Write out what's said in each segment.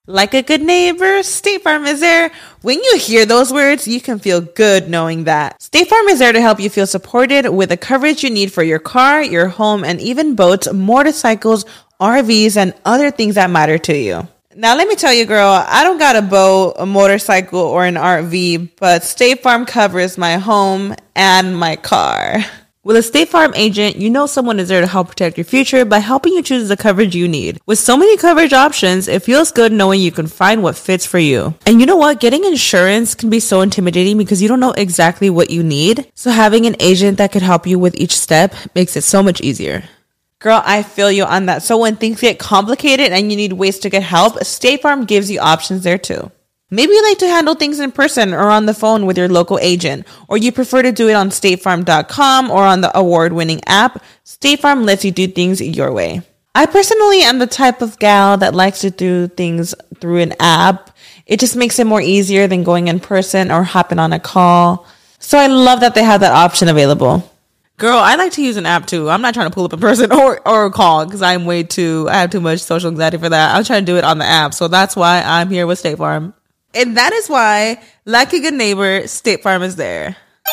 Like a good neighbor, State Farm is there. When you hear those words, you can feel good knowing that. State Farm is there to help you feel supported with the coverage you need for your car, your home, and even boats, motorcycles, RVs, and other things that matter to you. Now, let me tell you, girl, I don't got a boat, a motorcycle, or an RV, but State Farm covers my home and my car. With a State Farm agent, you know someone is there to help protect your future by helping you choose the coverage you need. With so many coverage options, it feels good knowing you can find what fits for you. And you know what? Getting insurance can be so intimidating because you don't know exactly what you need. So having an agent that could help you with each step makes it so much easier. Girl, I feel you on that. So when things get complicated and you need ways to get help, State Farm gives you options there too. Maybe you like to handle things in person or on the phone with your local agent, or you prefer to do it on statefarm.com or on the award-winning app. State Farm lets you do things your way. I personally am the type of gal that likes to do things through an app. It just makes it more easier than going in person or hopping on a call. So I love that they have that option available. Girl, I like to use an app too. I'm not trying to pull up in person or call because I have too much social anxiety for that. I'm trying to do it on the app. So that's why I'm here with State Farm. And that is why, like a good neighbor, State Farm is there.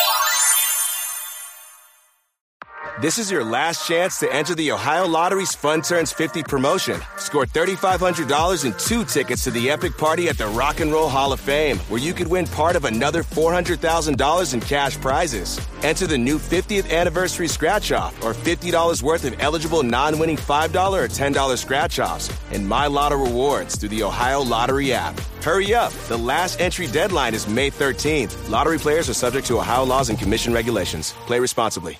This is your last chance to enter the Ohio Lottery's Fun Turns 50 promotion. Score $3,500 and 2 tickets to the epic party at the Rock and Roll Hall of Fame, where you could win part of another $400,000 in cash prizes. Enter the new 50th anniversary scratch-off or $50 worth of eligible non-winning $5 or $10 scratch-offs and My Lotto rewards through the Ohio Lottery app. Hurry up. The last entry deadline is May 13th. Lottery players are subject to Ohio laws and commission regulations. Play responsibly.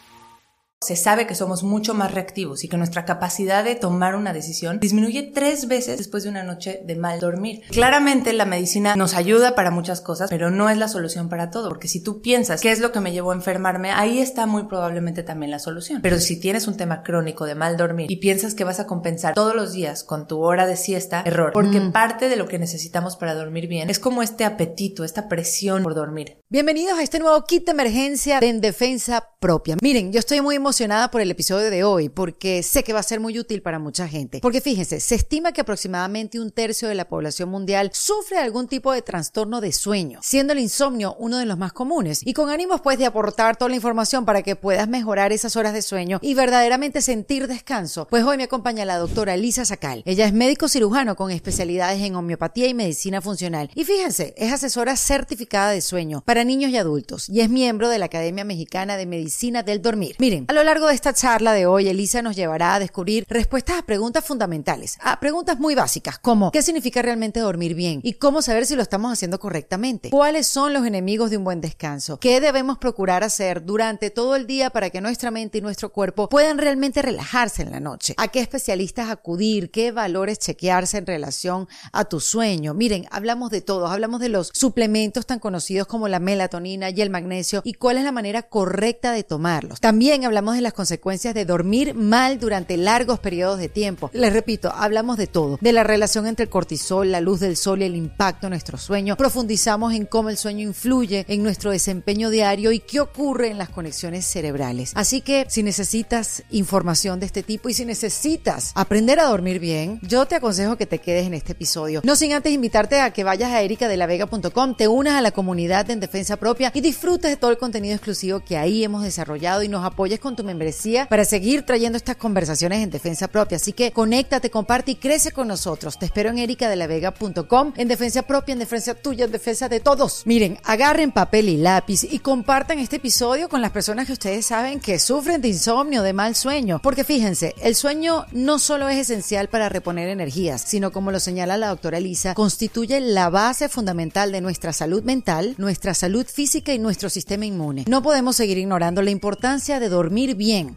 Se sabe que somos mucho más reactivos y que nuestra capacidad de tomar una decisión disminuye 3 veces después de una noche de mal dormir. Claramente la medicina nos ayuda para muchas cosas, pero no es la solución para todo, porque si tú piensas qué es lo que me llevó a enfermarme, ahí está muy probablemente también la solución. Pero si tienes un tema crónico de mal dormir y piensas que vas a compensar todos los días con tu hora de siesta, error, porque parte de lo que necesitamos para dormir bien es como este apetito, esta presión por dormir. Bienvenidos a este nuevo kit de emergencia de En Defensa Propia. Miren, yo estoy muy emocionada por el episodio de hoy porque sé que va a ser muy útil para mucha gente. Porque fíjense, se estima que aproximadamente 1/3 de la población mundial sufre algún tipo de trastorno de sueño, siendo el insomnio uno de los más comunes. Y con ánimos pues de aportar toda la información para que puedas mejorar esas horas de sueño y verdaderamente sentir descanso, pues hoy me acompaña la doctora Lisa Sacal. Ella es médico cirujano con especialidades en homeopatía y medicina funcional. Y fíjense, es asesora certificada de sueño para niños y adultos y es miembro de la Academia Mexicana de Medicina del Dormir. Miren, a lo largo de esta charla de hoy, Elisa nos llevará a descubrir respuestas a preguntas fundamentales, a preguntas muy básicas como ¿qué significa realmente dormir bien? Y cómo saber si lo estamos haciendo correctamente. ¿Cuáles son los enemigos de un buen descanso? ¿Qué debemos procurar hacer durante todo el día para que nuestra mente y nuestro cuerpo puedan realmente relajarse en la noche? ¿A qué especialistas acudir? ¿Qué valores chequearse en relación a tu sueño? Miren, hablamos de todo, hablamos de los suplementos tan conocidos como la melatonina y el magnesio y cuál es la manera correcta de tomarlos. También hablamos de las consecuencias de dormir mal durante largos periodos de tiempo. Les repito, hablamos de todo, de la relación entre el cortisol, la luz del sol y el impacto en nuestro sueño. Profundizamos en cómo el sueño influye en nuestro desempeño diario y qué ocurre en las conexiones cerebrales. Así que si necesitas información de este tipo y si necesitas aprender a dormir bien, yo te aconsejo que te quedes en este episodio. No sin antes invitarte a que vayas a ericadelavega.com, te unas a la comunidad de En Defensa Propia y disfrutes de todo el contenido exclusivo que ahí hemos desarrollado y nos apoyes con tu membresía para seguir trayendo estas conversaciones en Defensa Propia. Así que conéctate, comparte y crece con nosotros. Te espero en ericadelavega.com, en defensa propia, en defensa tuya, en defensa de todos. Miren, agarren papel y lápiz y compartan este episodio con las personas que ustedes saben que sufren de insomnio, de mal sueño. Porque fíjense, el sueño no solo es esencial para reponer energías, sino como lo señala la doctora Lisa, constituye la base fundamental de nuestra salud mental, nuestra salud física y nuestro sistema inmune. No podemos seguir ignorando la importancia de dormir bien.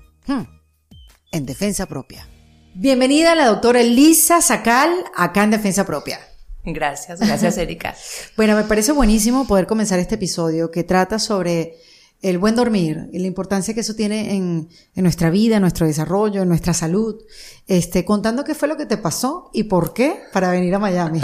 En Defensa Propia. Bienvenida a la doctora Lisa Sacal, acá en Defensa Propia. Gracias, Erika. Bueno, me parece buenísimo poder comenzar este episodio que trata sobre el buen dormir y la importancia que eso tiene en nuestra vida, en nuestro desarrollo, en nuestra salud. Contando qué fue lo que te pasó y por qué para venir a Miami.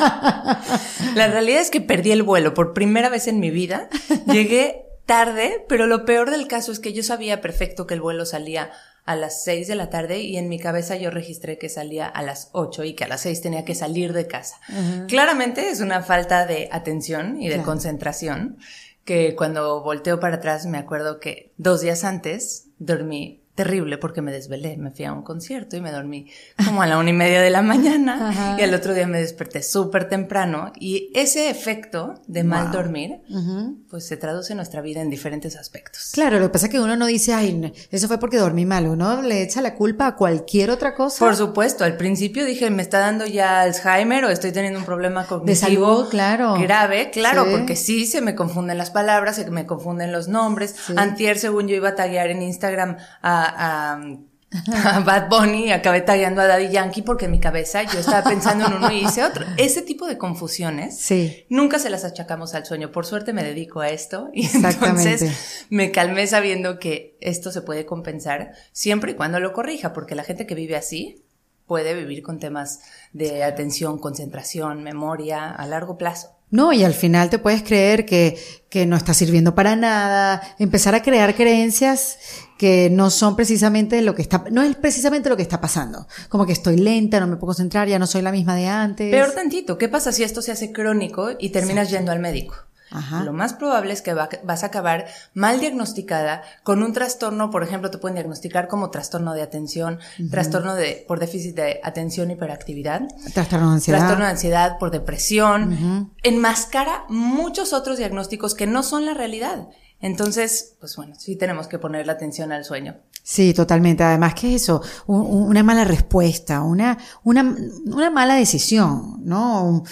La realidad es que perdí el vuelo por primera vez en mi vida. Llegué tarde, pero lo peor del caso es que yo sabía perfecto que el vuelo salía a las 6 de la tarde y en mi cabeza yo registré que salía a las 8 y que a las 6 tenía que salir de casa. Claramente es una falta de atención y de concentración, que cuando volteo para atrás me acuerdo que 2 días antes dormí terrible porque me desvelé, me fui a un concierto y me dormí como a la 1:30 de la mañana y al otro día me desperté súper temprano, y ese efecto de mal dormir pues se traduce en nuestra vida en diferentes aspectos. Claro, lo que pasa es que uno no dice, ay, eso fue porque dormí mal, uno le echa la culpa a cualquier otra cosa. Por supuesto, al principio dije, me está dando ya Alzheimer o estoy teniendo un problema cognitivo de salud, claro, grave, claro, porque sí se me confunden las palabras, se me confunden los nombres. Antier, según yo iba a taguear en Instagram a Bad Bunny, acabé tagueando a Daddy Yankee porque en mi cabeza yo estaba pensando en uno y hice otro. Ese tipo de confusiones nunca se las achacamos al sueño. Por suerte me dedico a esto y entonces me calmé sabiendo que esto se puede compensar siempre y cuando lo corrija, porque la gente que vive así puede vivir con temas de atención, concentración, memoria a largo plazo. No, y al final te puedes creer que no está sirviendo para nada, empezar a crear creencias que no son precisamente no es precisamente lo que está pasando. Como que estoy lenta, no me puedo concentrar, ya no soy la misma de antes. Peor tantito, ¿qué pasa si esto se hace crónico y terminas yendo al médico? Lo más probable es que vas a acabar mal diagnosticada con un trastorno. Por ejemplo, te pueden diagnosticar como trastorno de atención, trastorno por déficit de atención y hiperactividad, trastorno de ansiedad por depresión, enmascara muchos otros diagnósticos que no son la realidad. Entonces, pues bueno, sí tenemos que poner la atención al sueño. Sí, totalmente. Además, ¿qué es eso? Una mala respuesta, una mala decisión, ¿no?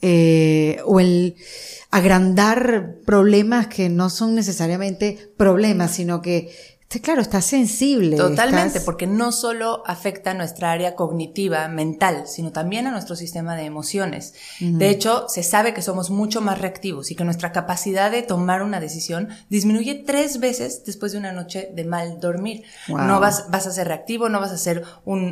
O el agrandar problemas que no son necesariamente problemas, sino que, claro, estás sensible. Totalmente, porque no solo afecta a nuestra área cognitiva, mental, sino también a nuestro sistema de emociones. De hecho, se sabe que somos mucho más reactivos y que nuestra capacidad de tomar una decisión disminuye 3 veces después de una noche de mal dormir. No vas a ser reactivo, no vas a ser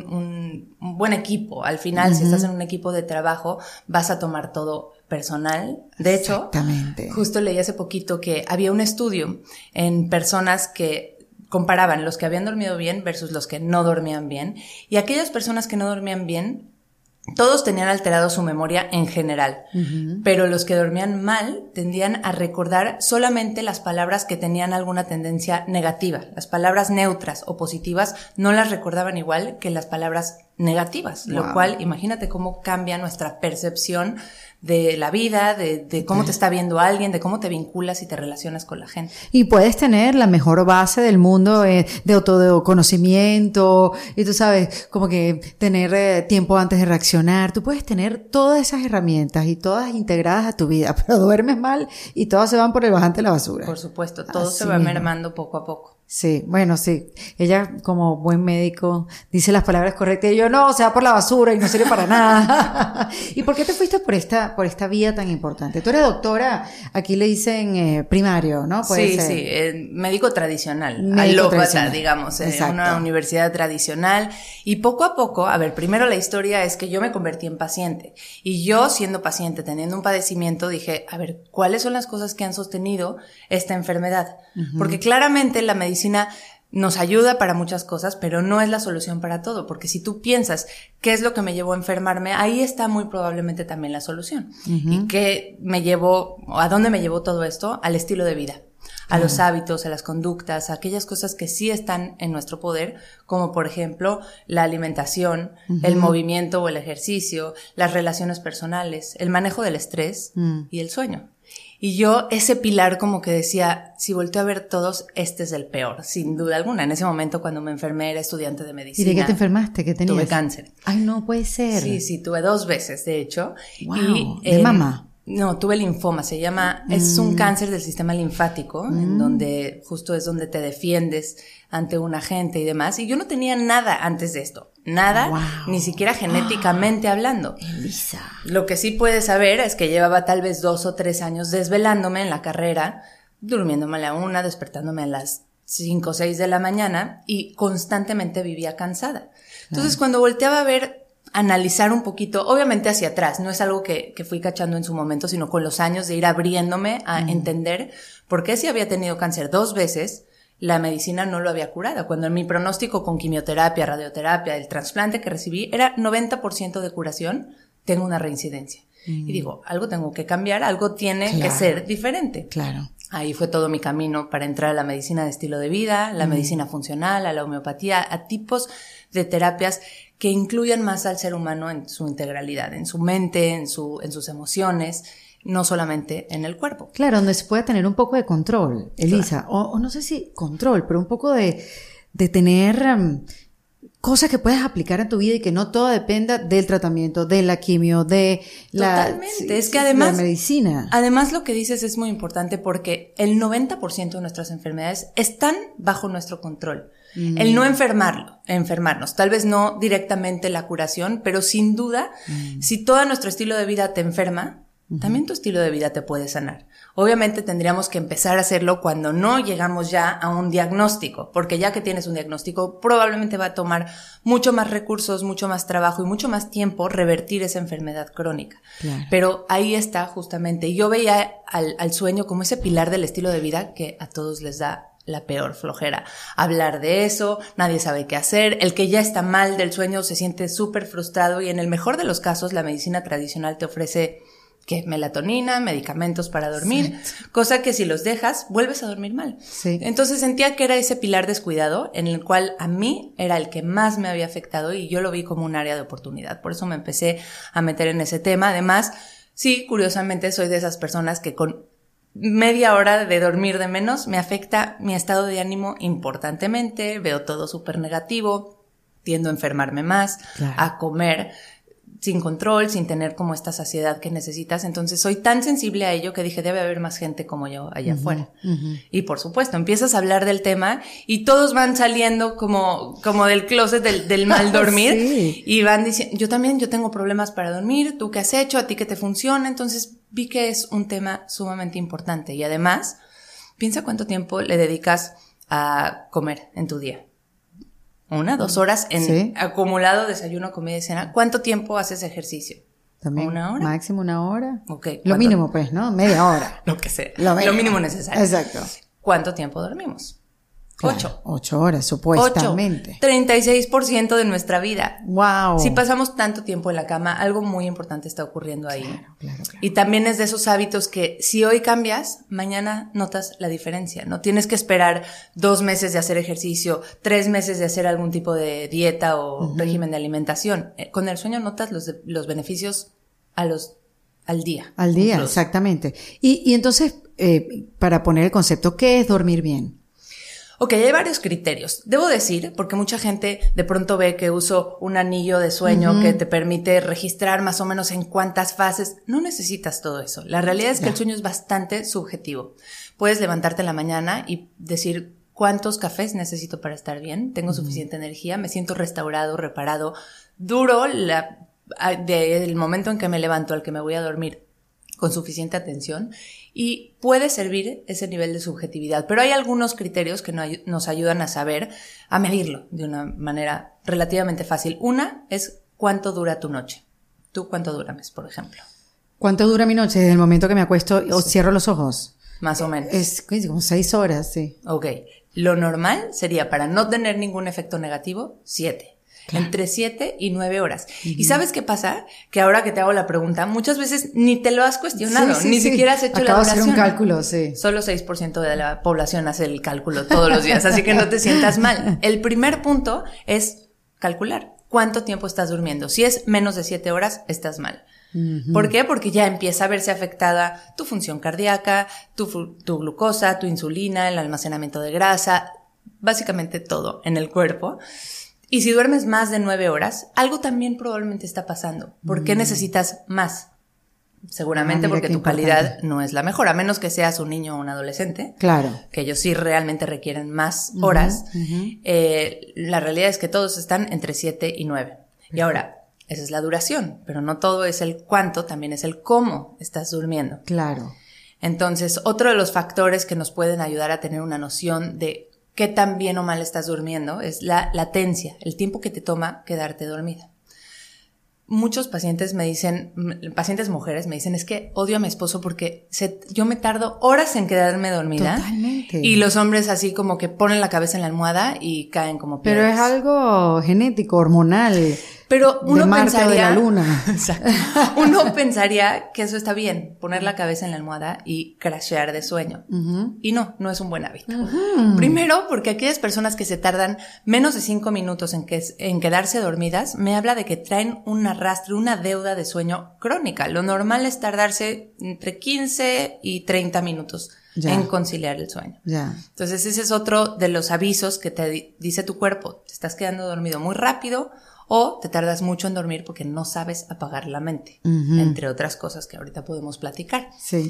un buen equipo. Al final, si estás en un equipo de trabajo, vas a tomar todo personal. De hecho, justo leí hace poquito que había un estudio en personas que comparaban los que habían dormido bien versus los que no dormían bien, y aquellas personas que no dormían bien, todos tenían alterado su memoria en general, pero los que dormían mal tendían a recordar solamente las palabras que tenían alguna tendencia negativa. Las palabras neutras o positivas no las recordaban igual que las palabras negativas, lo cual, imagínate cómo cambia nuestra percepción de la vida, de cómo te está viendo alguien, de cómo te vinculas y te relacionas con la gente. Y puedes tener la mejor base del mundo de autoconocimiento, y tú sabes, como que tener tiempo antes de reaccionar. Tú puedes tener todas esas herramientas y todas integradas a tu vida, pero duermes mal y todas se van por el bajante de la basura. Por supuesto, todo se va mermando poco a poco. Sí, bueno, sí. Ella, como buen médico, dice las palabras correctas y yo, no, se va por la basura y no sirve para nada. ¿Y por qué te fuiste por esta vía tan importante? Tú eres doctora, aquí le dicen primario, ¿no? Sí, médico tradicional, alópata, digamos, en una universidad tradicional. Y poco a poco, a ver, primero la historia es que yo me convertí en paciente. Y yo, siendo paciente, teniendo un padecimiento, dije, a ver, ¿cuáles son las cosas que han sostenido esta enfermedad? Porque claramente la medicina nos ayuda para muchas cosas, pero no es la solución para todo, porque si tú piensas qué es lo que me llevó a enfermarme, ahí está muy probablemente también la solución. ¿Y a dónde me llevó todo esto? Al estilo de vida, a los hábitos, a las conductas, a aquellas cosas que sí están en nuestro poder, como por ejemplo la alimentación, el movimiento o el ejercicio, las relaciones personales, el manejo del estrés y el sueño. Y yo, ese pilar, como que decía, si volteo a ver todos, este es el peor, sin duda alguna. En ese momento, cuando me enfermé, era estudiante de medicina. ¿Y de qué te enfermaste? ¿Qué tenías? Tuve cáncer. Ay, no puede ser. Sí, tuve 2 veces, de hecho. Wow, ¿de mama? No, tuve linfoma, es un cáncer del sistema linfático, en donde justo es donde te defiendes ante un agente y demás. Y yo no tenía nada antes de esto. Nada, ni siquiera genéticamente hablando. Elisa. Lo que sí puedes saber es que llevaba tal vez 2 o 3 años desvelándome en la carrera, durmiéndome a la 1, despertándome a las 5 o 6 de la mañana y constantemente vivía cansada. Entonces, cuando volteaba a ver, analizar un poquito, obviamente hacia atrás, no es algo que fui cachando en su momento, sino con los años de ir abriéndome a entender por qué si había tenido cáncer 2 veces, la medicina no lo había curado. Cuando mi pronóstico con quimioterapia, radioterapia, el trasplante que recibí era 90% de curación, tengo una reincidencia. Y digo, algo tengo que cambiar, algo tiene que ser diferente. Claro. Ahí fue todo mi camino para entrar a la medicina de estilo de vida, la medicina funcional, a la homeopatía, a tipos de terapias que incluyan más al ser humano en su integralidad, en su mente, en sus emociones, no solamente en el cuerpo. Claro, donde se puede tener un poco de control, Elisa, claro. o no sé si control, pero un poco de tener cosas que puedes aplicar en tu vida y que no todo dependa del tratamiento, de la quimio, de Totalmente. Es que además, la medicina. Además lo que dices es muy importante porque el 90% de nuestras enfermedades están bajo nuestro control. El no enfermarnos, tal vez no directamente la curación, pero sin duda, si todo nuestro estilo de vida te enferma, también tu estilo de vida te puede sanar. Obviamente tendríamos que empezar a hacerlo cuando no llegamos ya a un diagnóstico, porque ya que tienes un diagnóstico, probablemente va a tomar mucho más recursos, mucho más trabajo y mucho más tiempo revertir esa enfermedad crónica. Claro. Pero ahí está justamente. Y yo veía al sueño como ese pilar del estilo de vida que a todos les da la peor flojera. Hablar de eso, nadie sabe qué hacer, el que ya está mal del sueño se siente súper frustrado y en el mejor de los casos la medicina tradicional te ofrece melatonina, medicamentos para dormir, cosa que si los dejas, vuelves a dormir mal. Sí. Entonces sentía que era ese pilar descuidado en el cual a mí era el que más me había afectado y yo lo vi como un área de oportunidad. Por eso me empecé a meter en ese tema. Además, sí, curiosamente soy de esas personas que con media hora de dormir de menos me afecta mi estado de ánimo importantemente, veo todo súper negativo, tiendo a enfermarme más, a comer sin control, sin tener como esta saciedad que necesitas. Entonces soy tan sensible a ello que dije, debe haber más gente como yo allá afuera. Y por supuesto, empiezas a hablar del tema y todos van saliendo como del closet del mal dormir. Sí. Y van diciendo, yo tengo problemas para dormir, ¿tú qué has hecho? ¿A ti qué te funciona? Entonces vi que es un tema sumamente importante. Y además, piensa cuánto tiempo le dedicas a comer en tu día. 1, 2 horas en acumulado, desayuno, comida y cena. ¿Cuánto tiempo haces ejercicio? También. 1 hora. Máximo 1 hora. Okay. Lo mínimo, pues, ¿no? Media hora. Lo que sea. Lo mínimo necesario. Exacto. ¿Cuánto tiempo dormimos? Claro, 8. 8 horas, supuestamente. 36% de nuestra vida. Wow. Si pasamos tanto tiempo en la cama, algo muy importante está ocurriendo ahí. Claro. Y también es de esos hábitos que si hoy cambias, mañana notas la diferencia. No tienes que esperar 2 meses de hacer ejercicio, 3 meses de hacer algún tipo de dieta o régimen de alimentación. Con el sueño notas los beneficios al día. Al día, incluso. Exactamente. Y entonces, para poner el concepto, ¿qué es dormir bien? Ok, hay varios criterios. Debo decir, porque mucha gente de pronto ve que uso un anillo de sueño que te permite registrar más o menos en cuántas fases. No necesitas todo eso. La realidad es que el sueño es bastante subjetivo. Puedes levantarte en la mañana y decir cuántos cafés necesito para estar bien. Tengo suficiente energía, me siento restaurado, reparado. Duro del momento en que me levanto al que me voy a dormir con suficiente atención. Y puede servir ese nivel de subjetividad. Pero hay algunos criterios que nos ayudan a saber, a medirlo de una manera relativamente fácil. Una es cuánto dura tu noche. ¿Tú cuánto duermes, por ejemplo? ¿Cuánto dura mi noche? Desde el momento que me acuesto o cierro los ojos. Más o menos. Es como 6 horas, sí. Ok. Lo normal sería, para no tener ningún efecto negativo, 7. Claro. Entre 7 y 9 horas. ¿Y sabes qué pasa? Que ahora que te hago la pregunta, muchas veces ni te lo has cuestionado, ni siquiera has hecho Acabo la duración. de hacer un cálculo, sí. Solo 6% de la población hace el cálculo todos los días, así que no te sientas mal. El primer punto es calcular cuánto tiempo estás durmiendo. Si es menos de 7 horas, estás mal. ¿Por qué? Porque ya empieza a verse afectada tu función cardíaca, tu glucosa, tu insulina, el almacenamiento de grasa, básicamente todo en el cuerpo. Y si duermes más de 9 horas, algo también probablemente está pasando. ¿Por qué necesitas más? Seguramente porque tu calidad no es la mejor, a menos que seas un niño o un adolescente. Claro. Que ellos sí realmente requieren más horas. La realidad es que todos están entre 7 y 9. Perfecto. Y ahora, esa es la duración, pero no todo es el cuánto, también es el cómo estás durmiendo. Claro. Entonces, otro de los factores que nos pueden ayudar a tener una noción de qué tan bien o mal estás durmiendo es la latencia, el tiempo que te toma quedarte dormida. muchos pacientes me dicen, pacientes mujeres me dicen, es que odio a mi esposo porque yo me tardo horas en quedarme dormida. Totalmente. Y los hombres así como que ponen la cabeza en la almohada y caen como piedras. Pero es algo genético, hormonal. Pero uno de Marte pensaría, o de la luna. Exacto. Uno pensaría que eso está bien, poner la cabeza en la almohada y crashear de sueño. Uh-huh. Y no es un buen hábito. Uh-huh. Primero, porque aquellas personas que se tardan menos de 5 minutos en quedarse dormidas, me habla de que traen un arrastre, una deuda de sueño crónica. Lo normal es tardarse entre 15 y 30 minutos en conciliar el sueño. Entonces ese es otro de los avisos que te dice tu cuerpo. Te estás quedando dormido muy rápido, o te tardas mucho en dormir porque no sabes apagar la mente, entre otras cosas que ahorita podemos platicar. Sí.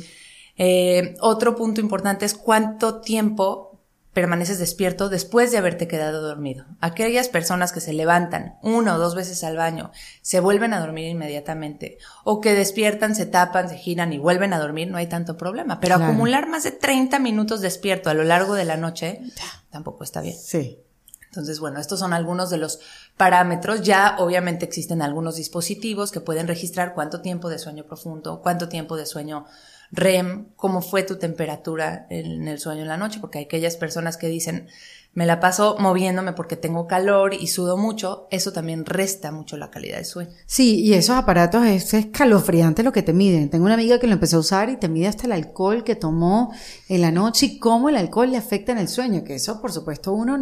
Otro punto importante es cuánto tiempo permaneces despierto después de haberte quedado dormido. Aquellas personas que se levantan 1 o 2 veces al baño, se vuelven a dormir inmediatamente, o que despiertan, se tapan, se giran y vuelven a dormir, no hay tanto problema. Pero acumular más de 30 minutos despierto a lo largo de la noche tampoco está bien. Sí. Entonces, bueno, estos son algunos de los parámetros. Ya obviamente existen algunos dispositivos que pueden registrar cuánto tiempo de sueño profundo, cuánto tiempo de sueño REM, cómo fue tu temperatura en el sueño en la noche, porque hay aquellas personas que dicen, me la paso moviéndome porque tengo calor y sudo mucho, eso también resta mucho la calidad de sueño. Sí, y esos aparatos es escalofriante lo que te miden. Tengo una amiga que lo empezó a usar y te mide hasta el alcohol que tomó en la noche y cómo el alcohol le afecta en el sueño, que eso por supuesto uno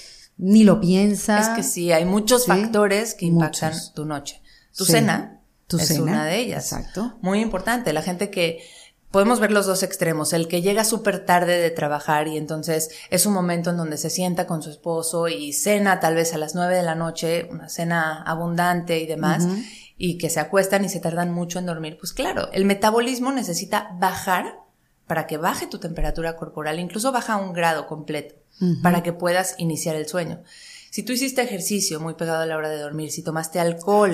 ni lo piensa. Es que sí, hay muchos factores que impactan tu noche. Tu cena es una de ellas. Exacto. Muy importante. La gente que podemos ver los dos extremos. El que llega súper tarde de trabajar y entonces es un momento en donde se sienta con su esposo y cena tal vez a las 9 de la noche, una cena abundante y demás, y que se acuestan y se tardan mucho en dormir. Pues claro, el metabolismo necesita bajar para que baje tu temperatura corporal, incluso baja 1 grado completo. Para que puedas iniciar el sueño. Si tú hiciste ejercicio muy pegado a la hora de dormir, si tomaste alcohol,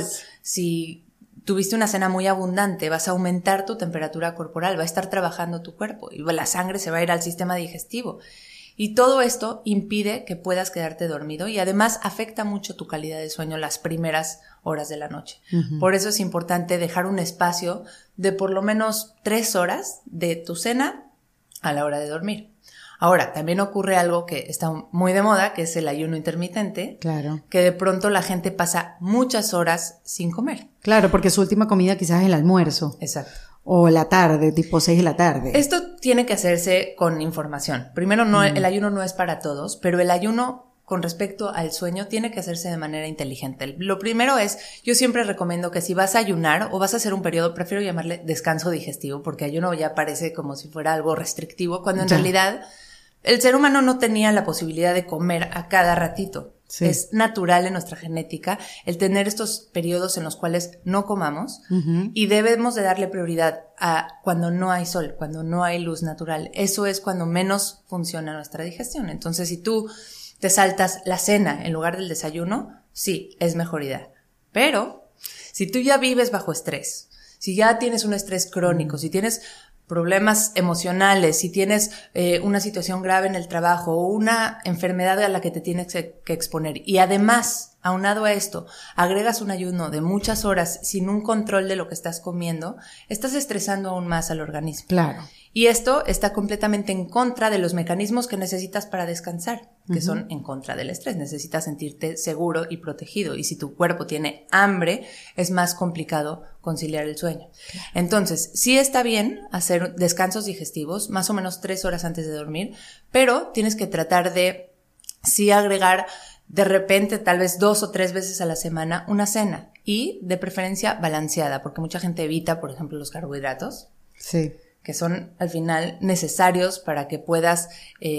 si tuviste una cena muy abundante, vas a aumentar tu temperatura corporal, va a estar trabajando tu cuerpo y la sangre se va a ir al sistema digestivo. Y todo esto impide que puedas quedarte dormido y además afecta mucho tu calidad de sueño las primeras horas de la noche. Por eso es importante dejar un espacio de por lo menos 3 horas de tu cena a la hora de dormir. Ahora, también ocurre algo que está muy de moda, que es el ayuno intermitente. Claro. Que de pronto la gente pasa muchas horas sin comer. Claro, porque su última comida quizás es el almuerzo. Exacto. O la tarde, tipo 6 de la tarde. Esto tiene que hacerse con información. Primero, el ayuno no es para todos, pero el ayuno con respecto al sueño tiene que hacerse de manera inteligente. Lo primero es, yo siempre recomiendo que si vas a ayunar o vas a hacer un periodo, prefiero llamarle descanso digestivo, porque ayuno ya parece como si fuera algo restrictivo, cuando en realidad el ser humano no tenía la posibilidad de comer a cada ratito. Sí. Es natural en nuestra genética el tener estos periodos en los cuales no comamos y debemos de darle prioridad a cuando no hay sol, cuando no hay luz natural. Eso es cuando menos funciona nuestra digestión. Entonces, si tú te saltas la cena en lugar del desayuno, sí, es mejor idea. Pero si tú ya vives bajo estrés, si ya tienes un estrés crónico, si tienes problemas emocionales, si tienes una situación grave en el trabajo o una enfermedad a la que te tienes que exponer y además, aunado a esto, agregas un ayuno de muchas horas sin un control de lo que estás comiendo, estás estresando aún más al organismo. Claro. Y esto está completamente en contra de los mecanismos que necesitas para descansar, que son en contra del estrés. Necesitas sentirte seguro y protegido. Y si tu cuerpo tiene hambre, es más complicado conciliar el sueño. Claro. Entonces, sí está bien hacer descansos digestivos, más o menos 3 horas antes de dormir, pero tienes que tratar de sí agregar de repente, tal vez 2 o 3 veces a la semana, una cena. Y de preferencia balanceada, porque mucha gente evita, por ejemplo, los carbohidratos. Sí. Que son al final necesarios para que puedas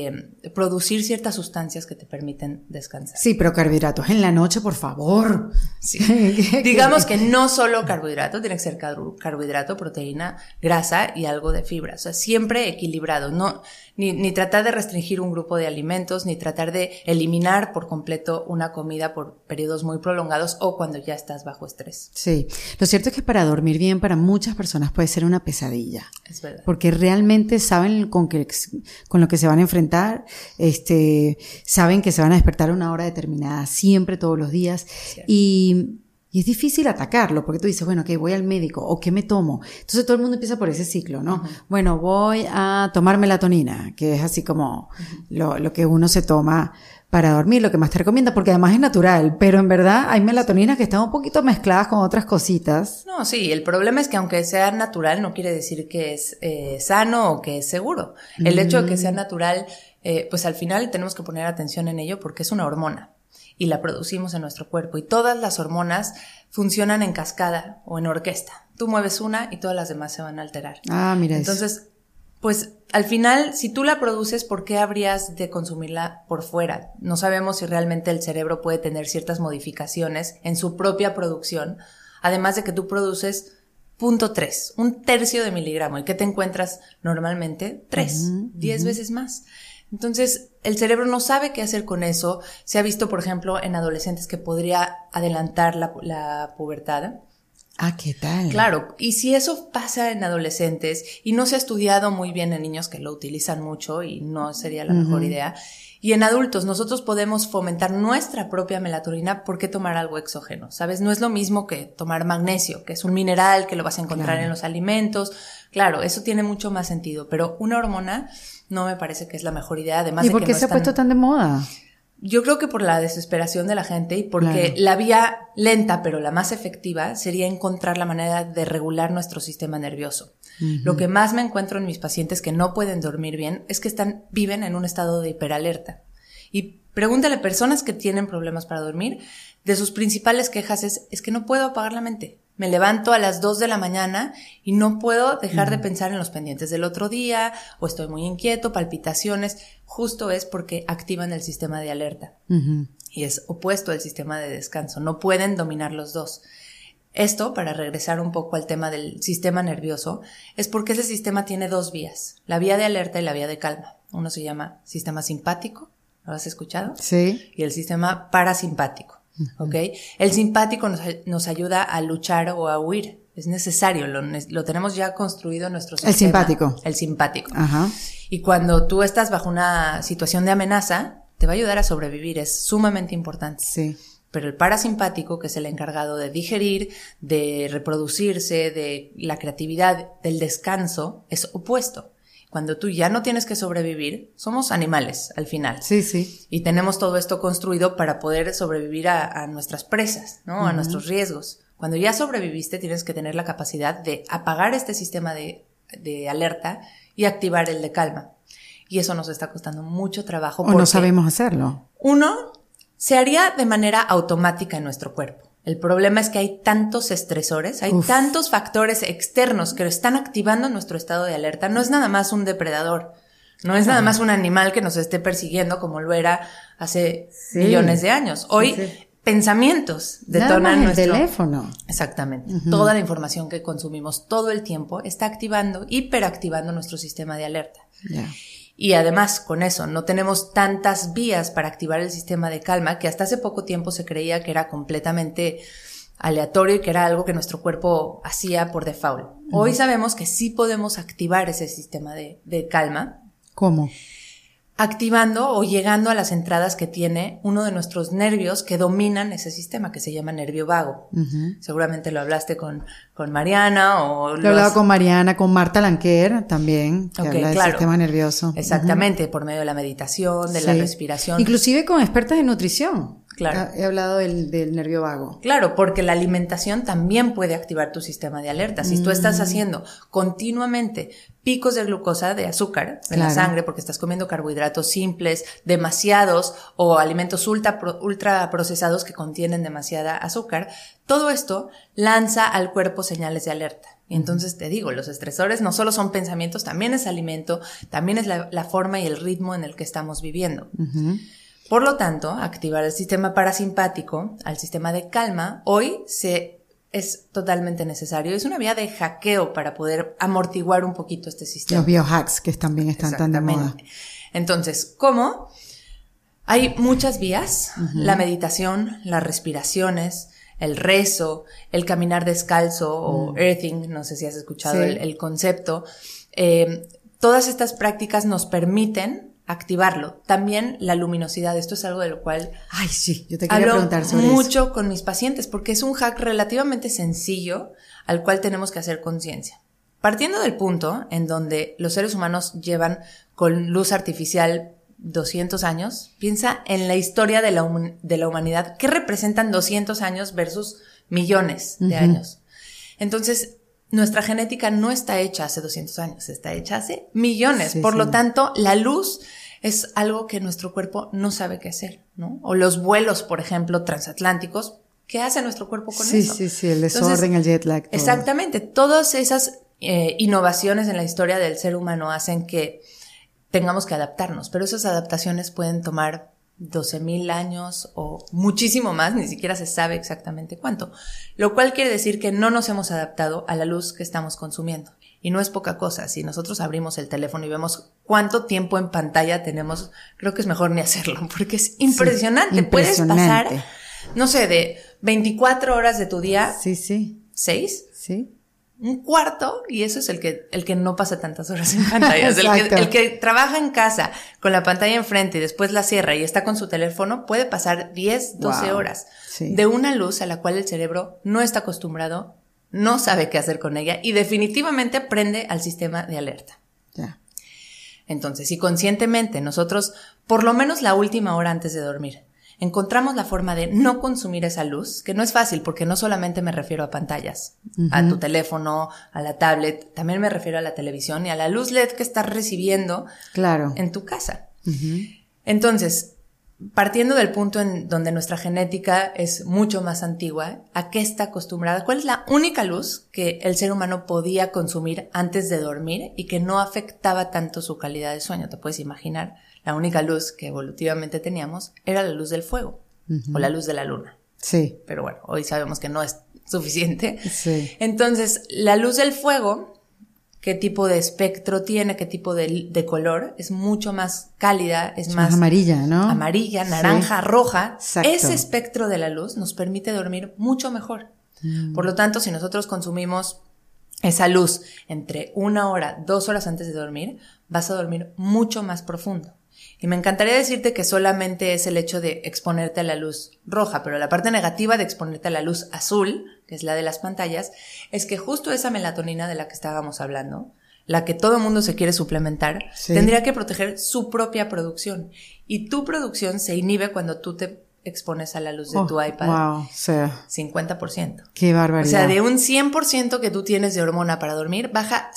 producir ciertas sustancias que te permiten descansar. Sí, pero carbohidratos en la noche, por favor. Sí. Digamos que no solo carbohidrato, tiene que ser carbohidrato, proteína, grasa y algo de fibra. O sea, siempre equilibrado. No, ni tratar de restringir un grupo de alimentos, ni tratar de eliminar por completo una comida por periodos muy prolongados o cuando ya estás bajo estrés. Sí. Lo cierto es que para dormir bien para muchas personas puede ser una pesadilla. Es verdad. Porque realmente saben con lo que se van a enfrentar, saben que se van a despertar a una hora determinada, siempre, todos los días. Cierto. Y Y es difícil atacarlo, porque tú dices, bueno, ok, voy al médico, o ¿qué me tomo? Entonces todo el mundo empieza por ese ciclo, ¿no? Uh-huh. Bueno, voy a tomar melatonina, que es así como lo que uno se toma para dormir, lo que más te recomienda, porque además es natural, pero en verdad hay melatoninas que están un poquito mezcladas con otras cositas. No, sí, el problema es que aunque sea natural, no quiere decir que es sano o que es seguro. El hecho de que sea natural, pues al final tenemos que poner atención en ello porque es una hormona. Y la producimos en nuestro cuerpo. Y todas las hormonas funcionan en cascada o en orquesta. Tú mueves una y todas las demás se van a alterar. Ah, mira eso. Entonces, pues al final, si tú la produces, ¿por qué habrías de consumirla por fuera? No sabemos si realmente el cerebro puede tener ciertas modificaciones en su propia producción. Además de que tú produces 0.3, 1/3 de miligramo. ¿Y qué te encuentras normalmente? 3, 10 veces más. Entonces, el cerebro no sabe qué hacer con eso. Se ha visto, por ejemplo, en adolescentes que podría adelantar la pubertad. Ah, ¿qué tal? Claro, y si eso pasa en adolescentes y no se ha estudiado muy bien en niños que lo utilizan mucho y no sería la mejor idea, y en adultos nosotros podemos fomentar nuestra propia melatonina, ¿por qué tomar algo exógeno? ¿Sabes? No es lo mismo que tomar magnesio, que es un mineral que lo vas a encontrar en los alimentos. Claro, eso tiene mucho más sentido, pero una hormona no me parece que es la mejor idea. Además ¿Y por qué se ha puesto tan de moda? Yo creo que por la desesperación de la gente y porque la vía lenta, pero la más efectiva, sería encontrar la manera de regular nuestro sistema nervioso. Lo que más me encuentro en mis pacientes que no pueden dormir bien es que viven en un estado de hiperalerta. Y pregúntale a personas que tienen problemas para dormir, de sus principales quejas es que no puedo apagar la mente. Me levanto a las 2 de la mañana y no puedo dejar de pensar en los pendientes del otro día, o estoy muy inquieto, palpitaciones. Justo es porque activan el sistema de alerta. Y es opuesto al sistema de descanso. No pueden dominar los dos. Esto, para regresar un poco al tema del sistema nervioso, es porque ese sistema tiene 2 vías. La vía de alerta y la vía de calma. Uno se llama sistema simpático. ¿Lo has escuchado? Sí. Y el sistema parasimpático. ¿Ok? El simpático nos ayuda a luchar o a huir. Es necesario, lo tenemos ya construido en nuestro sistema. El simpático. El simpático. Ajá. Y cuando tú estás bajo una situación de amenaza, te va a ayudar a sobrevivir. Es sumamente importante. Sí. Pero el parasimpático, que es el encargado de digerir, de reproducirse, de la creatividad, del descanso, es opuesto. Cuando tú ya no tienes que sobrevivir, somos animales al final. Sí, sí. Y tenemos todo esto construido para poder sobrevivir a nuestras presas, ¿no? A nuestros riesgos. Cuando ya sobreviviste, tienes que tener la capacidad de apagar este sistema de alerta y activar el de calma. Y eso nos está costando mucho trabajo. O no sabemos hacerlo. Uno, se haría de manera automática en nuestro cuerpo. El problema es que hay tantos estresores, hay tantos factores externos que están activando nuestro estado de alerta. No es nada más un depredador, no es nada más un animal que nos esté persiguiendo como lo era hace millones de años. Hoy pensamientos detonan nuestro teléfono. Exactamente. Toda la información que consumimos todo el tiempo está activando, hiperactivando nuestro sistema de alerta. Y además, con eso, no tenemos tantas vías para activar el sistema de calma, que hasta hace poco tiempo se creía que era completamente aleatorio y que era algo que nuestro cuerpo hacía por default. Hoy sabemos que sí podemos activar ese sistema de calma. ¿Cómo? Activando o llegando a las entradas que tiene uno de nuestros nervios que dominan ese sistema, que se llama nervio vago. Seguramente lo hablaste con Mariana o... Lo he hablado con Mariana, con Marta Lanquer también, que habla del sistema nervioso. Exactamente, por medio de la meditación, de la respiración. Inclusive con expertas en nutrición. Claro. He hablado del nervio vago. Claro, porque la alimentación también puede activar tu sistema de alerta. Si tú estás haciendo continuamente picos de glucosa, de azúcar en la sangre, porque estás comiendo carbohidratos simples, demasiados, o alimentos ultra procesados que contienen demasiada azúcar, todo esto lanza al cuerpo señales de alerta. Y entonces te digo, los estresores no solo son pensamientos, también es alimento, también es la forma y el ritmo en el que estamos viviendo. Por lo tanto, activar el sistema parasimpático al sistema de calma hoy es totalmente necesario. Es una vía de hackeo para poder amortiguar un poquito este sistema. Los biohacks que también están tan de moda. Entonces, ¿cómo? Hay muchas vías. La meditación, las respiraciones, el rezo, el caminar descalzo o earthing, no sé si has escuchado el concepto. Todas estas prácticas nos permiten activarlo. También la luminosidad, esto es algo de lo cual Ay, sí, yo te quería preguntar sobre mucho eso. con mis pacientes, porque es un hack relativamente sencillo al cual tenemos que hacer conciencia. Partiendo del punto en donde los seres humanos llevan con luz artificial 200 años, piensa en la historia de la humanidad. ¿Qué representan 200 años versus millones de años? Entonces, nuestra genética no está hecha hace 200 años, está hecha hace millones. Por lo tanto, la luz es algo que nuestro cuerpo no sabe qué hacer, ¿no? O los vuelos, por ejemplo, transatlánticos, ¿qué hace nuestro cuerpo con eso? Sí, el desorden, el jet lag. Todo. Exactamente, todas esas innovaciones en la historia del ser humano hacen que tengamos que adaptarnos, pero esas adaptaciones pueden tomar 12,000 años o muchísimo más, ni siquiera se sabe exactamente cuánto, lo cual quiere decir que no nos hemos adaptado a la luz que estamos consumiendo. Y no es poca cosa, si nosotros abrimos el teléfono y vemos cuánto tiempo en pantalla tenemos, creo que es mejor ni hacerlo, porque es impresionante. Sí, Puedes pasar, no sé, de 24 horas de tu día, 6, un cuarto, y eso es el que no pasa tantas horas en pantallas. el que trabaja en casa con la pantalla enfrente y después la cierra y está con su teléfono, puede pasar 10, 12 horas de una luz a la cual el cerebro no está acostumbrado, no sabe qué hacer con ella y definitivamente prende al sistema de alerta. Entonces, si conscientemente nosotros, por lo menos la última hora antes de dormir, encontramos la forma de no consumir esa luz, que no es fácil porque no solamente me refiero a pantallas, a tu teléfono, a la tablet, también me refiero a la televisión y a la luz LED que estás recibiendo en tu casa. Entonces, partiendo del punto en donde nuestra genética es mucho más antigua, ¿a qué está acostumbrada? ¿Cuál es la única luz que el ser humano podía consumir antes de dormir y que no afectaba tanto su calidad de sueño? Te puedes imaginar. La única luz que evolutivamente teníamos era la luz del fuego o la luz de la luna. Sí. Pero bueno, hoy sabemos que no es suficiente. Sí. Entonces, la luz del fuego, ¿qué tipo de espectro tiene? ¿Qué tipo de color? Es mucho más cálida, es más amarilla, ¿no? Amarilla, naranja, roja. Exacto. Ese espectro de la luz nos permite dormir mucho mejor. Por lo tanto, si nosotros consumimos esa luz entre 1 hora, 2 horas antes de dormir, vas a dormir mucho más profundo. Y me encantaría decirte que solamente es el hecho de exponerte a la luz roja, pero la parte negativa de exponerte a la luz azul, que es la de las pantallas, es que justo esa melatonina de la que estábamos hablando, la que todo el mundo se quiere suplementar, tendría que proteger su propia producción. Y tu producción se inhibe cuando tú te expones a la luz de tu iPad. Wow, 50%. Qué barbaridad. O sea, de un 100% que tú tienes de hormona para dormir, baja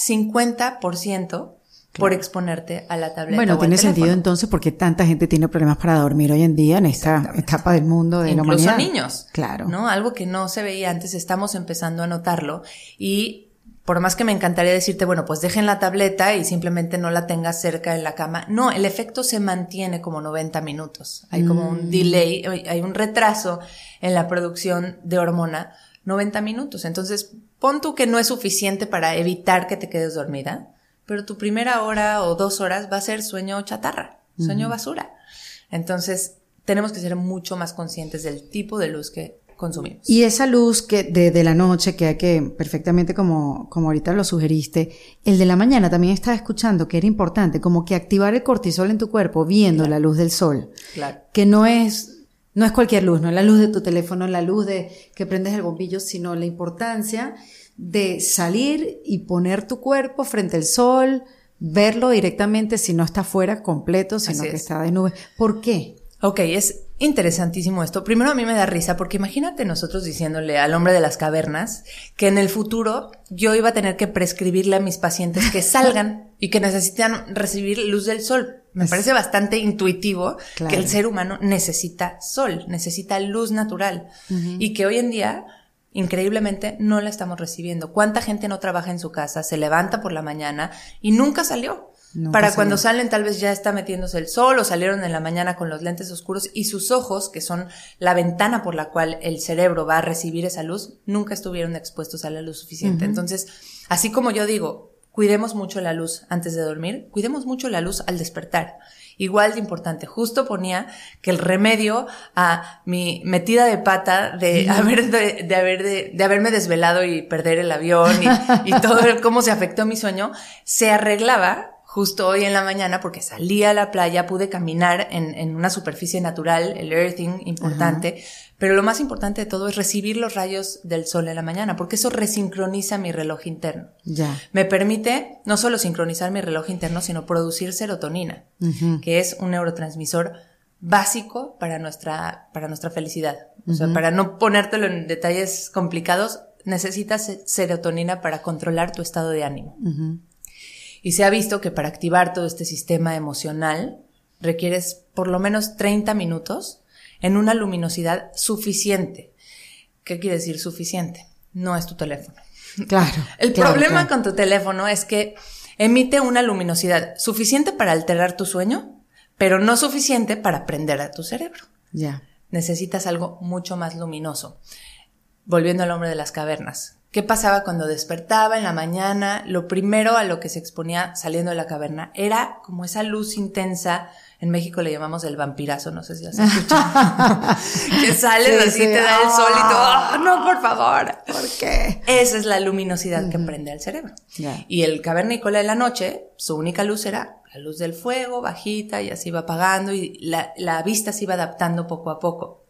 50%. Por exponerte a la tableta. Bueno, tiene sentido entonces porque tanta gente tiene problemas para dormir hoy en día en esta etapa del mundo de la humanidad. Incluso niños. Claro. ¿No? Algo que no se veía antes, estamos empezando a notarlo y por más que me encantaría decirte, bueno, pues dejen la tableta y simplemente no la tengas cerca en la cama. No, el efecto se mantiene como 90 minutos. Hay como un delay, hay un retraso en la producción de hormona, 90 minutos. Entonces, pon tú que no es suficiente para evitar que te quedes dormida, pero tu primera hora o 2 horas va a ser sueño chatarra, sueño basura. Entonces, tenemos que ser mucho más conscientes del tipo de luz que consumimos. Y esa luz que de la noche, que hay que, perfectamente como ahorita lo sugeriste, el de la mañana también estaba escuchando que era importante, como que activar el cortisol en tu cuerpo viendo la luz del sol. Claro. Que no es cualquier luz, no es la luz de tu teléfono, la luz de que prendes el bombillo, sino la importancia de salir y poner tu cuerpo frente al sol, verlo directamente si no está fuera completo, sino que está de nube. ¿Por qué? Ok, es interesantísimo esto. Primero a mí me da risa porque imagínate nosotros diciéndole al hombre de las cavernas que en el futuro yo iba a tener que prescribirle a mis pacientes que salgan y que necesitan recibir luz del sol. Me parece bastante intuitivo que el ser humano necesita sol, necesita luz natural y que hoy en día increíblemente no la estamos recibiendo. ¿Cuánta gente no trabaja en su casa, se levanta por la mañana y nunca salió? Cuando salen tal vez ya está metiéndose el sol o salieron en la mañana con los lentes oscuros y sus ojos, que son la ventana por la cual el cerebro va a recibir esa luz, nunca estuvieron expuestos a la luz suficiente. Entonces, así como yo digo, cuidemos mucho la luz antes de dormir, cuidemos mucho la luz al despertar. Igual de importante, justo ponía que el remedio a mi metida de pata de haberme desvelado y perder el avión y todo cómo se afectó mi sueño, se arreglaba justo hoy en la mañana, porque salí a la playa, pude caminar en una superficie natural, el earthing, importante, pero lo más importante de todo es recibir los rayos del sol en la mañana, porque eso resincroniza mi reloj interno. Ya. Me permite no solo sincronizar mi reloj interno, sino producir serotonina, que es un neurotransmisor básico para nuestra felicidad. O sea, para no ponértelo en detalles complicados, necesitas serotonina para controlar tu estado de ánimo. Y se ha visto que para activar todo este sistema emocional requieres por lo menos 30 minutos en una luminosidad suficiente. ¿Qué quiere decir suficiente? No es tu teléfono. Claro. El problema con tu teléfono es que emite una luminosidad suficiente para alterar tu sueño, pero no suficiente para prender a tu cerebro. Ya. Necesitas algo mucho más luminoso. Volviendo al hombre de las cavernas. ¿Qué pasaba cuando despertaba en la mañana? Lo primero a lo que se exponía saliendo de la caverna era como esa luz intensa. En México le llamamos el vampirazo, no sé si has escuchado. Que sales así, te da el sol y todo. No, por favor. ¿Por qué? Esa es la luminosidad que prende al cerebro. Yeah. Y el cavernícola de la noche, su única luz era la luz del fuego, bajita, y así iba apagando y la vista se iba adaptando poco a poco.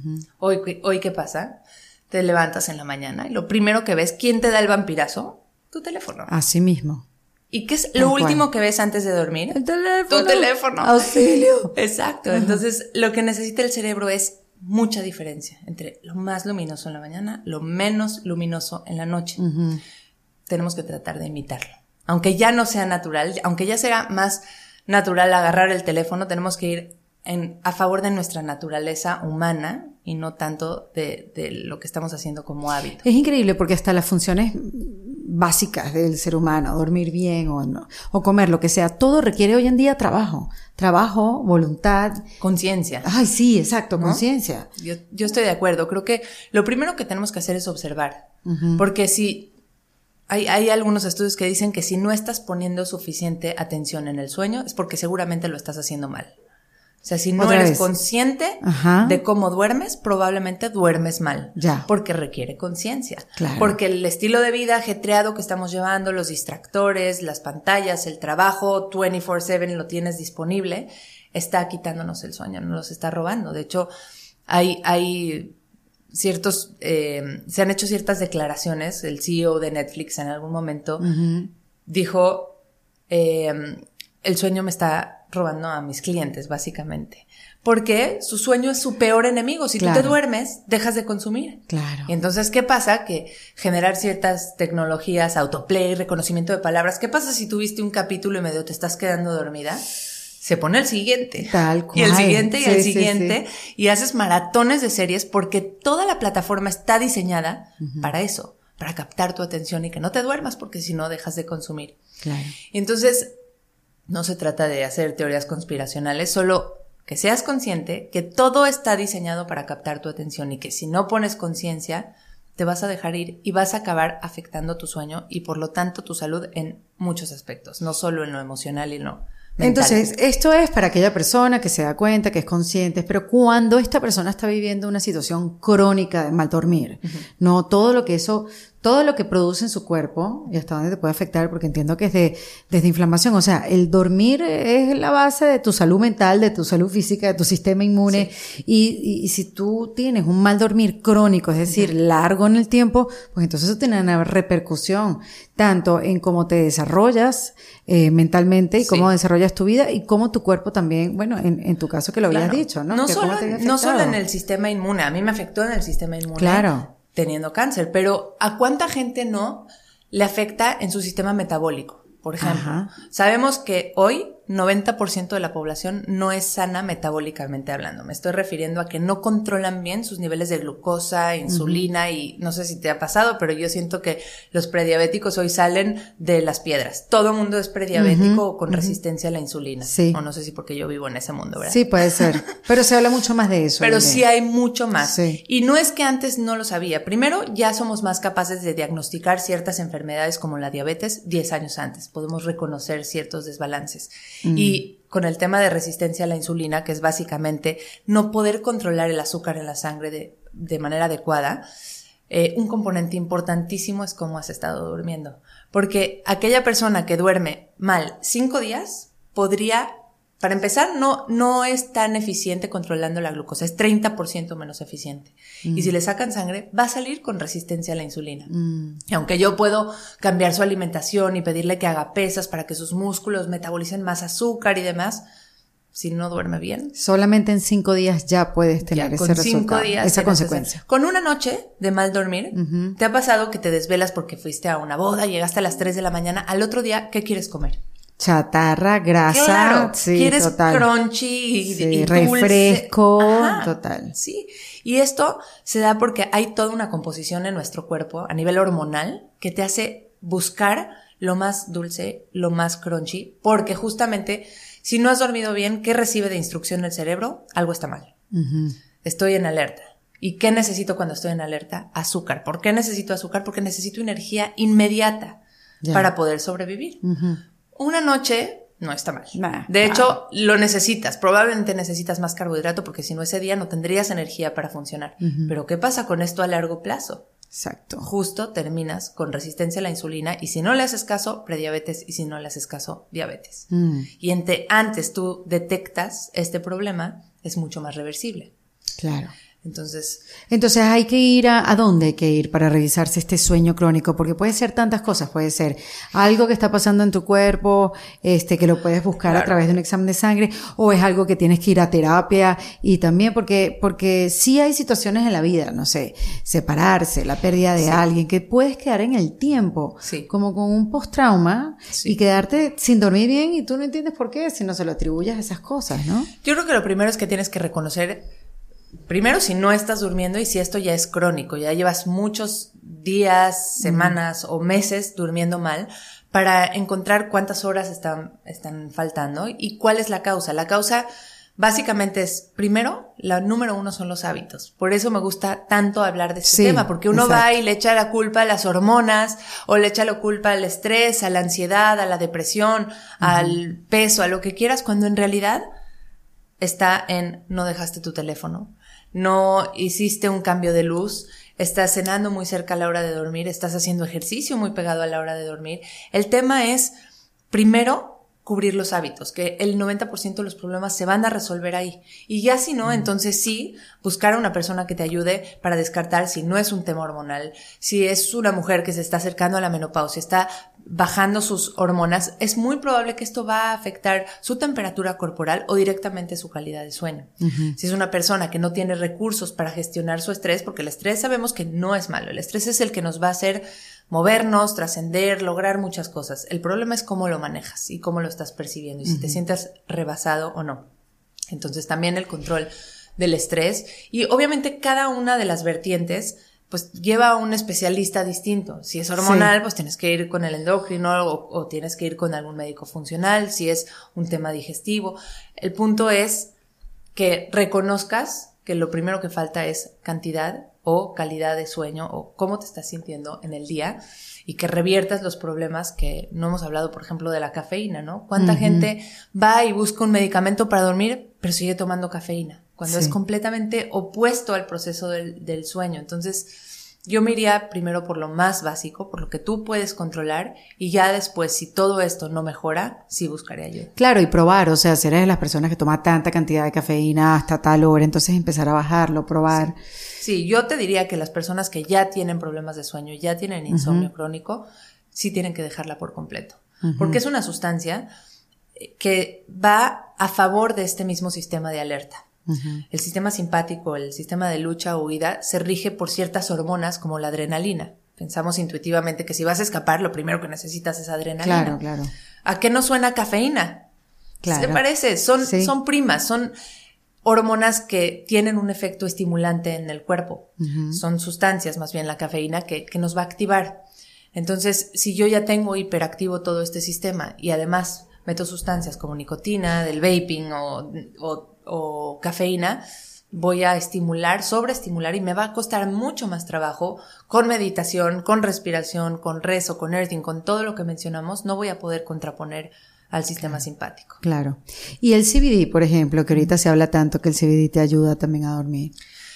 Hoy, ¿qué pasa? Te levantas en la mañana y lo primero que ves, ¿quién te da el vampirazo? Tu teléfono. Así mismo. ¿Y qué es lo último que ves antes de dormir? El teléfono. Tu teléfono. Auxilio. Exacto. Entonces, lo que necesita el cerebro es mucha diferencia entre lo más luminoso en la mañana, lo menos luminoso en la noche. Tenemos que tratar de imitarlo. Aunque ya no sea natural, aunque ya sea más natural agarrar el teléfono, tenemos que ir a favor de nuestra naturaleza humana y no tanto de lo que estamos haciendo como hábito. Es increíble porque hasta las funciones básicas del ser humano, dormir bien o comer, lo que sea, todo requiere hoy en día trabajo, voluntad. Conciencia. Ay, sí, exacto, ¿no? Conciencia. Yo estoy de acuerdo. Creo que lo primero que tenemos que hacer es observar. Porque si hay algunos estudios que dicen que si no estás poniendo suficiente atención en el sueño es porque seguramente lo estás haciendo mal. O sea, si no eres consciente de cómo duermes, probablemente duermes mal. Ya. Porque requiere conciencia. Claro. Porque el estilo de vida ajetreado que estamos llevando, los distractores, las pantallas, el trabajo 24/7 lo tienes disponible, está quitándonos el sueño, nos los está robando. De hecho, hay ciertos, se han hecho ciertas declaraciones. El CEO de Netflix en algún momento dijo, el sueño me está robando a mis clientes, básicamente. Porque su sueño es su peor enemigo. Si tú te duermes, dejas de consumir. Claro. Y entonces, ¿qué pasa? Que generar ciertas tecnologías, autoplay, reconocimiento de palabras. ¿Qué pasa si tuviste un capítulo y medio te estás quedando dormida? Se pone el siguiente. Tal cual. Y el siguiente y sí, el siguiente. Sí. Y haces maratones de series porque toda la plataforma está diseñada para eso. Para captar tu atención y que no te duermas porque si no dejas de consumir. Claro. Y entonces, no se trata de hacer teorías conspiracionales, solo que seas consciente que todo está diseñado para captar tu atención y que si no pones conciencia, te vas a dejar ir y vas a acabar afectando tu sueño y por lo tanto tu salud en muchos aspectos, no solo en lo emocional y en lo mental. Entonces, esto es para aquella persona que se da cuenta, que es consciente, pero cuando esta persona está viviendo una situación crónica de mal dormir, no todo lo que produce en su cuerpo y hasta dónde te puede afectar, porque entiendo que es desde inflamación. O sea, el dormir es la base de tu salud mental, de tu salud física, de tu sistema inmune. Sí. Y si tú tienes un mal dormir crónico, es decir, largo en el tiempo, pues entonces eso tiene una repercusión tanto en cómo te desarrollas mentalmente y cómo desarrollas tu vida y cómo tu cuerpo también, bueno, en tu caso que lo habías dicho, ¿no? No solo en el sistema inmune, a mí me afectó en el sistema inmune. Claro. Teniendo cáncer, pero ¿a cuánta gente no le afecta en su sistema metabólico? Por ejemplo, sabemos que hoy 90% de la población no es sana metabólicamente hablando. Me estoy refiriendo a que no controlan bien sus niveles de glucosa, insulina y no sé si te ha pasado, pero yo siento que los prediabéticos hoy salen de las piedras. Todo el mundo es prediabético o con resistencia a la insulina. Sí. O no sé si porque yo vivo en ese mundo, ¿verdad? Sí, puede ser. Pero se habla mucho más de eso. Pero sí hay mucho más. Sí. Y no es que antes no lo sabía. Primero, ya somos más capaces de diagnosticar ciertas enfermedades como la diabetes 10 años antes. Podemos reconocer ciertos desbalances. Y con el tema de resistencia a la insulina, que es básicamente no poder controlar el azúcar en la sangre de manera adecuada, un componente importantísimo es cómo has estado durmiendo. Porque aquella persona que duerme mal 5 días podría, para empezar, no es tan eficiente controlando la glucosa, es 30% menos eficiente. Y si le sacan sangre, va a salir con resistencia a la insulina. Y aunque yo puedo cambiar su alimentación y pedirle que haga pesas para que sus músculos metabolicen más azúcar y demás, si no duerme bien. Solamente en 5 días ya puedes tener ese resultado, 5 días esa consecuencia. Con una noche de mal dormir, ¿te ha pasado que te desvelas porque fuiste a una boda, llegaste a las 3 de la mañana, al otro día, ¿qué quieres comer? Chatarra, grasa, Claro, sí, quieres total. crunchy y dulce. Refresco, Ajá, total. Sí, y esto se da porque hay toda una composición en nuestro cuerpo a nivel hormonal que te hace buscar lo más dulce, lo más crunchy, porque justamente si no has dormido bien, ¿qué recibe de instrucción el cerebro? Algo está mal. Estoy en alerta. ¿Y qué necesito cuando estoy en alerta? Azúcar. ¿Por qué necesito azúcar? Porque necesito energía inmediata para poder sobrevivir. Una noche no está mal. De hecho, lo necesitas. Probablemente necesitas más carbohidrato porque si no ese día no tendrías energía para funcionar. Pero ¿qué pasa con esto a largo plazo? Exacto. Justo terminas con resistencia a la insulina y si no le haces caso, prediabetes y si no le haces caso, diabetes. Y antes tú detectas este problema, es mucho más reversible. Claro. Entonces hay que ir ¿a dónde hay que ir para revisarse este sueño crónico? Porque puede ser tantas cosas, puede ser algo que está pasando en tu cuerpo, que lo puedes buscar a través de un examen de sangre, o es algo que tienes que ir a terapia, y también porque sí hay situaciones en la vida, no sé, separarse, la pérdida de alguien, que puedes quedar en el tiempo, como con un post-trauma, y quedarte sin dormir bien y tú no entiendes por qué, si no se lo atribuyes a esas cosas, ¿no? Yo creo que lo primero es que tienes que reconocer. Primero, si no estás durmiendo y si esto ya es crónico, ya llevas muchos días, semanas o meses durmiendo mal, para encontrar cuántas horas están faltando y cuál es la causa. La causa básicamente es, primero, la número 1 son los hábitos. Por eso me gusta tanto hablar de este tema, porque uno va y le echa la culpa a las hormonas, o le echa la culpa al estrés, a la ansiedad, a la depresión, al peso, a lo que quieras, cuando en realidad está en no dejaste tu teléfono, no hiciste un cambio de luz, estás cenando muy cerca a la hora de dormir, estás haciendo ejercicio muy pegado a la hora de dormir. El tema es, primero, cubrir los hábitos, que el 90% de los problemas se van a resolver ahí. Y ya si no, entonces sí, buscar a una persona que te ayude para descartar si no es un tema hormonal, si es una mujer que se está acercando a la menopausia, está bajando sus hormonas, es muy probable que esto va a afectar su temperatura corporal o directamente su calidad de sueño. Si es una persona que no tiene recursos para gestionar su estrés, porque el estrés sabemos que no es malo, el estrés es el que nos va a hacer movernos, trascender, lograr muchas cosas. El problema es cómo lo manejas y cómo lo estás percibiendo y si te sientas rebasado o no. Entonces también el control del estrés y obviamente cada una de las vertientes pues lleva a un especialista distinto. Si es hormonal, pues tienes que ir con el endocrino o tienes que ir con algún médico funcional, si es un tema digestivo. El punto es que reconozcas que lo primero que falta es cantidad o calidad de sueño o cómo te estás sintiendo en el día y que reviertas los problemas que no hemos hablado, por ejemplo, de la cafeína, ¿no? ¿Cuánta gente va y busca un medicamento para dormir, pero sigue tomando cafeína? Cuando es completamente opuesto al proceso del sueño. Entonces, yo me iría primero por lo más básico, por lo que tú puedes controlar y ya después, si todo esto no mejora, sí buscaré ayuda. Claro, y probar, o sea, si eres de las personas que toma tanta cantidad de cafeína hasta tal hora, entonces empezar a bajarlo, probar. Sí, yo te diría que las personas que ya tienen problemas de sueño, ya tienen insomnio crónico, sí tienen que dejarla por completo. Porque es una sustancia que va a favor de este mismo sistema de alerta. El sistema simpático, el sistema de lucha o huida, se rige por ciertas hormonas como la adrenalina. Pensamos intuitivamente que si vas a escapar, lo primero que necesitas es adrenalina. Claro, claro. ¿A qué no suena cafeína? Claro. ¿Se parece? Son primas, son hormonas que tienen un efecto estimulante en el cuerpo. Son sustancias, más bien la cafeína, que nos va a activar. Entonces, si yo ya tengo hiperactivo todo este sistema y además meto sustancias como nicotina, del vaping o cafeína, voy a sobreestimular y me va a costar mucho más trabajo con meditación, con respiración, con rezo, con earthing, con todo lo que mencionamos, no voy a poder contraponer al sistema simpático. Claro. Y el CBD, por ejemplo, que ahorita se habla tanto que el CBD te ayuda también a dormir.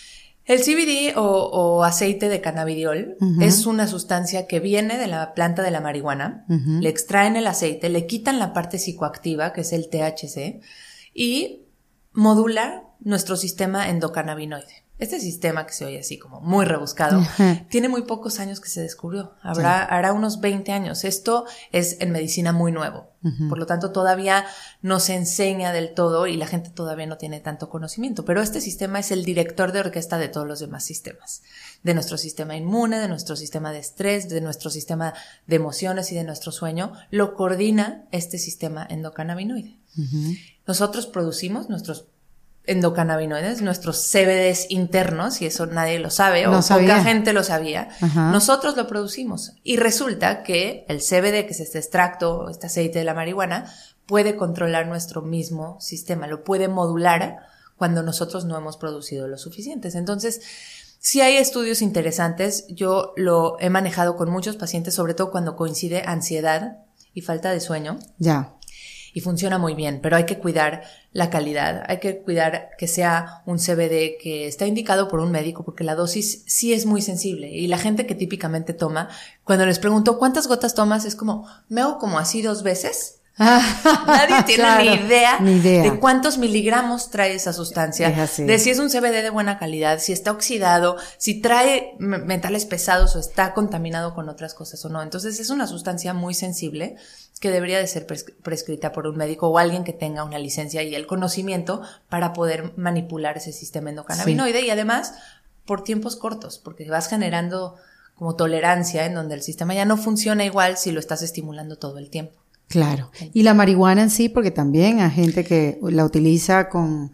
El CBD o aceite de cannabidiol es una sustancia que viene de la planta de la marihuana, le extraen el aceite, le quitan la parte psicoactiva, que es el THC, y modula nuestro sistema endocannabinoide. Este sistema, que se oye así como muy rebuscado, tiene muy pocos años que se descubrió. Hará unos 20 años. Esto es en medicina muy nuevo. Por lo tanto, todavía no se enseña del todo y la gente todavía no tiene tanto conocimiento. Pero este sistema es el director de orquesta de todos los demás sistemas. De nuestro sistema inmune, de nuestro sistema de estrés, de nuestro sistema de emociones y de nuestro sueño. Lo coordina este sistema endocannabinoide. Nosotros producimos nuestros endocannabinoides, nuestros CBDs internos, y eso nadie lo sabe, o poca gente lo sabía. Nosotros lo producimos. Y resulta que el CBD, que es este extracto, este aceite de la marihuana, puede controlar nuestro mismo sistema, lo puede modular cuando nosotros no hemos producido lo suficientes. Entonces, sí hay estudios interesantes. Yo lo he manejado con muchos pacientes, sobre todo cuando coincide ansiedad y falta de sueño. Ya. Y funciona muy bien, pero hay que cuidar la calidad, hay que cuidar que sea un CBD que está indicado por un médico, porque la dosis sí es muy sensible. Y la gente que típicamente toma, cuando les pregunto ¿cuántas gotas tomas? Es como, me hago como así 2 veces. Nadie tiene ni idea de cuántos miligramos trae esa sustancia, de si es un CBD de buena calidad, si está oxidado, si trae metales pesados o está contaminado con otras cosas o no. Entonces es una sustancia muy sensible que debería de ser prescrita por un médico o alguien que tenga una licencia y el conocimiento para poder manipular ese sistema endocannabinoide, y además por tiempos cortos, porque vas generando como tolerancia en donde el sistema ya no funciona igual si lo estás estimulando todo el tiempo. Claro. Y la marihuana en sí, porque también hay gente que la utiliza con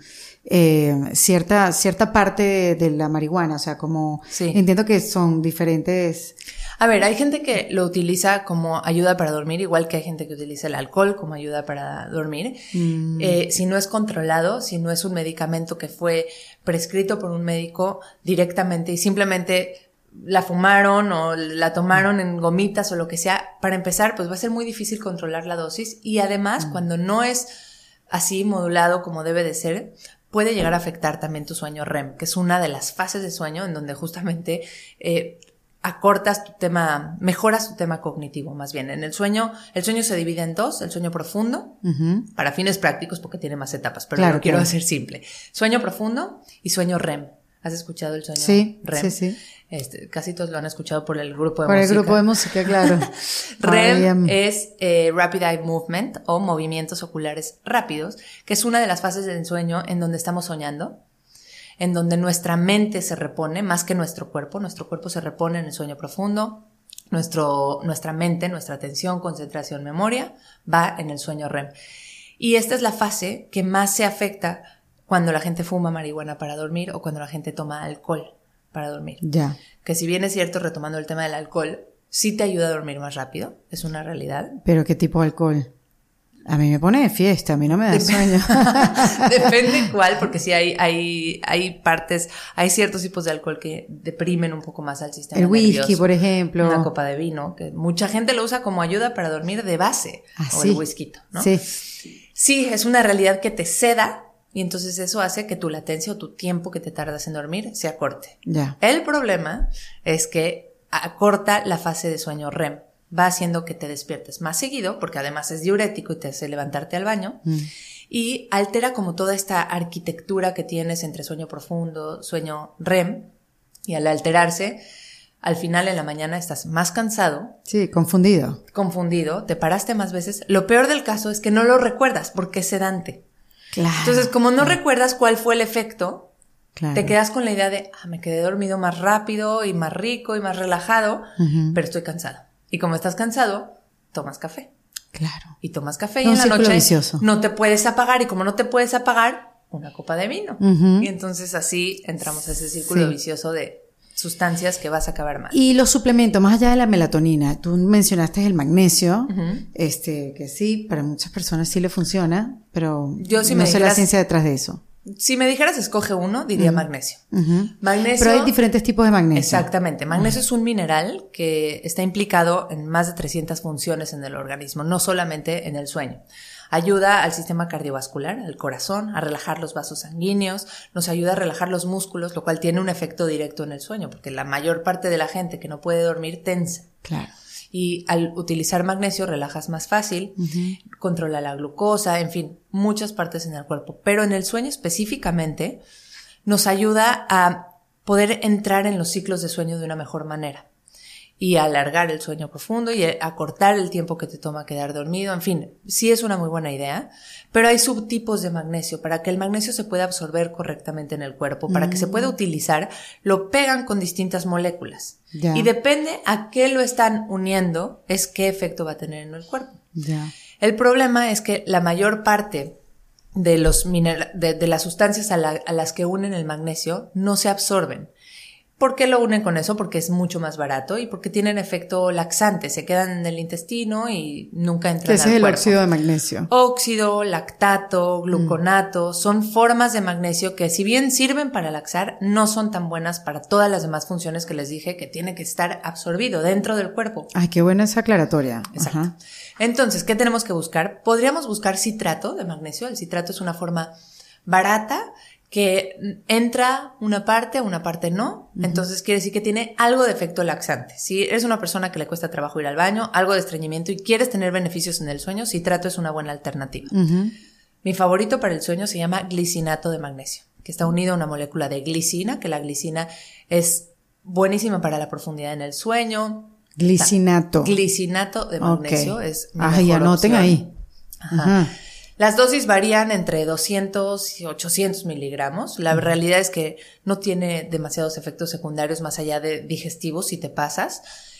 cierta parte de la marihuana, o sea, como entiendo que son diferentes. A ver, hay gente que lo utiliza como ayuda para dormir, igual que hay gente que utiliza el alcohol como ayuda para dormir. Si no es controlado, si no es un medicamento que fue prescrito por un médico directamente y simplemente la fumaron o la tomaron en gomitas o lo que sea, para empezar, pues va a ser muy difícil controlar la dosis, y además cuando no es así modulado como debe de ser, puede llegar a afectar también tu sueño REM, que es una de las fases de sueño en donde justamente acortas tu tema, mejoras tu tema cognitivo más bien. En el sueño se divide en 2, el sueño profundo, para fines prácticos porque tiene más etapas, pero lo quiero hacer simple. Sueño profundo y sueño REM. ¿Has escuchado el sueño REM? Sí. Casi todos lo han escuchado por el grupo de música. Por el grupo de música, claro. REM es Rapid Eye Movement, o movimientos oculares rápidos, que es una de las fases del sueño en donde estamos soñando, en donde nuestra mente se repone más que nuestro cuerpo. Nuestro cuerpo se repone en el sueño profundo. Nuestra mente, nuestra atención, concentración, memoria, va en el sueño REM. Y esta es la fase que más se afecta cuando la gente fuma marihuana para dormir o cuando la gente toma alcohol para dormir. Ya. Que si bien es cierto, retomando el tema del alcohol, sí te ayuda a dormir más rápido, es una realidad. ¿Pero qué tipo de alcohol? A mí me pone de fiesta, a mí no me da sueño. Depende cuál, porque sí hay partes, hay ciertos tipos de alcohol que deprimen un poco más al sistema nervioso. El whisky, por ejemplo. Una copa de vino, que mucha gente lo usa como ayuda para dormir de base. O el whisky, ¿no? Sí. Sí, es una realidad que te seda. Y entonces eso hace que tu latencia o tu tiempo que te tardas en dormir se acorte. Ya. El problema es que acorta la fase de sueño REM. Va haciendo que te despiertes más seguido, porque además es diurético y te hace levantarte al baño. Y altera como toda esta arquitectura que tienes entre sueño profundo, sueño REM. Y al alterarse, al final en la mañana estás más cansado. Sí, confundido. Te paraste más veces. Lo peor del caso es que no lo recuerdas porque es sedante. Claro. Entonces, como no recuerdas cuál fue el efecto, te quedas con la idea de, me quedé dormido más rápido y más rico y más relajado, pero estoy cansado. Y como estás cansado, tomas café. Claro. Y tomas café y en la noche vicioso. No te puedes apagar, y como no te puedes apagar, una copa de vino. Y entonces así entramos a ese círculo vicioso de sustancias que vas a acabar mal. Y los suplementos, más allá de la melatonina, tú mencionaste el magnesio, que sí, para muchas personas sí le funciona, pero yo, si no sé la ciencia detrás de eso. Si me dijeras escoge uno, diría magnesio. Magnesio. Pero hay diferentes tipos de magnesio. Exactamente. Magnesio es un mineral que está implicado en más de 300 funciones en el organismo, no solamente en el sueño. Ayuda al sistema cardiovascular, al corazón, a relajar los vasos sanguíneos, nos ayuda a relajar los músculos, lo cual tiene un efecto directo en el sueño, porque la mayor parte de la gente que no puede dormir tensa. Claro. Y al utilizar magnesio relajas más fácil, controla la glucosa, en fin, muchas partes en el cuerpo. Pero en el sueño específicamente nos ayuda a poder entrar en los ciclos de sueño de una mejor manera y a alargar el sueño profundo y a cortar el tiempo que te toma quedar dormido. En fin, sí es una muy buena idea, pero hay subtipos de magnesio. Para que el magnesio se pueda absorber correctamente en el cuerpo, para que se pueda utilizar, lo pegan con distintas moléculas. Ya. Y depende a qué lo están uniendo, es qué efecto va a tener en el cuerpo. Ya. El problema es que la mayor parte de los de las sustancias a las que unen el magnesio no se absorben. ¿Por qué lo unen con eso? Porque es mucho más barato y porque tienen efecto laxante, se quedan en el intestino y nunca entran al cuerpo. Ese es el óxido de magnesio. Óxido, lactato, gluconato, son formas de magnesio que si bien sirven para laxar, no son tan buenas para todas las demás funciones que les dije que tiene que estar absorbido dentro del cuerpo. Ay, qué buena esa aclaratoria. Exacto. Ajá. Entonces, ¿qué tenemos que buscar? Podríamos buscar citrato de magnesio. El citrato es una forma barata que entra una parte no. Entonces quiere decir que tiene algo de efecto laxante. Si eres una persona que le cuesta trabajo ir al baño, algo de estreñimiento y quieres tener beneficios en el sueño, citrato es una buena alternativa. Mi favorito para el sueño se llama glicinato de magnesio, que está unido a una molécula de glicina, que la glicina es buenísima para la profundidad en el sueño. Glicinato. Glicinato de magnesio es mi Ay, mejor anoten opción. ahí. Ajá. Las dosis varían entre 200 y 800 miligramos. La realidad es que no tiene demasiados efectos secundarios más allá de digestivos si te pasas.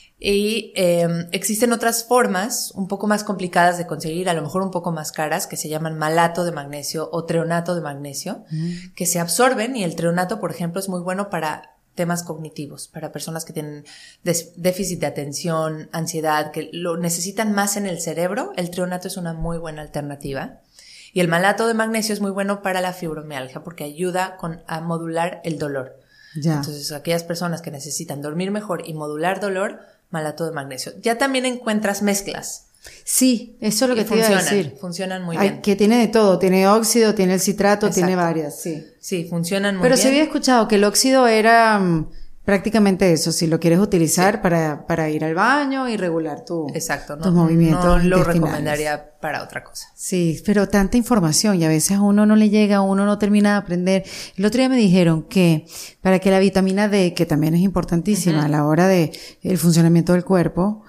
Y existen otras formas un poco más complicadas de conseguir, a lo mejor un poco más caras, que se llaman malato de magnesio o treonato de magnesio, que se absorben. Y el treonato, por ejemplo, es muy bueno para temas cognitivos, para personas que tienen déficit de atención, ansiedad, que lo necesitan más en el cerebro. El treonato es una muy buena alternativa. Y el malato de magnesio es muy bueno para la fibromialgia porque ayuda a modular el dolor. Ya. Entonces, aquellas personas que necesitan dormir mejor y modular dolor, malato de magnesio. Ya también encuentras mezclas. Sí, eso es lo que te iba a decir. Funcionan muy bien. Que tiene de todo, tiene óxido, tiene el citrato, Exacto. tiene varias, sí. Sí, funcionan muy Pero bien. se había escuchado que el óxido era prácticamente eso, si lo quieres utilizar para ir al baño y regular Exacto, tus movimientos no lo intestinales. recomendaría para otra cosa. Sí, pero tanta información y a veces a uno no le llega, uno no termina de aprender. El otro día me dijeron que para que la vitamina D, que también es importantísima a la hora de el funcionamiento del cuerpo,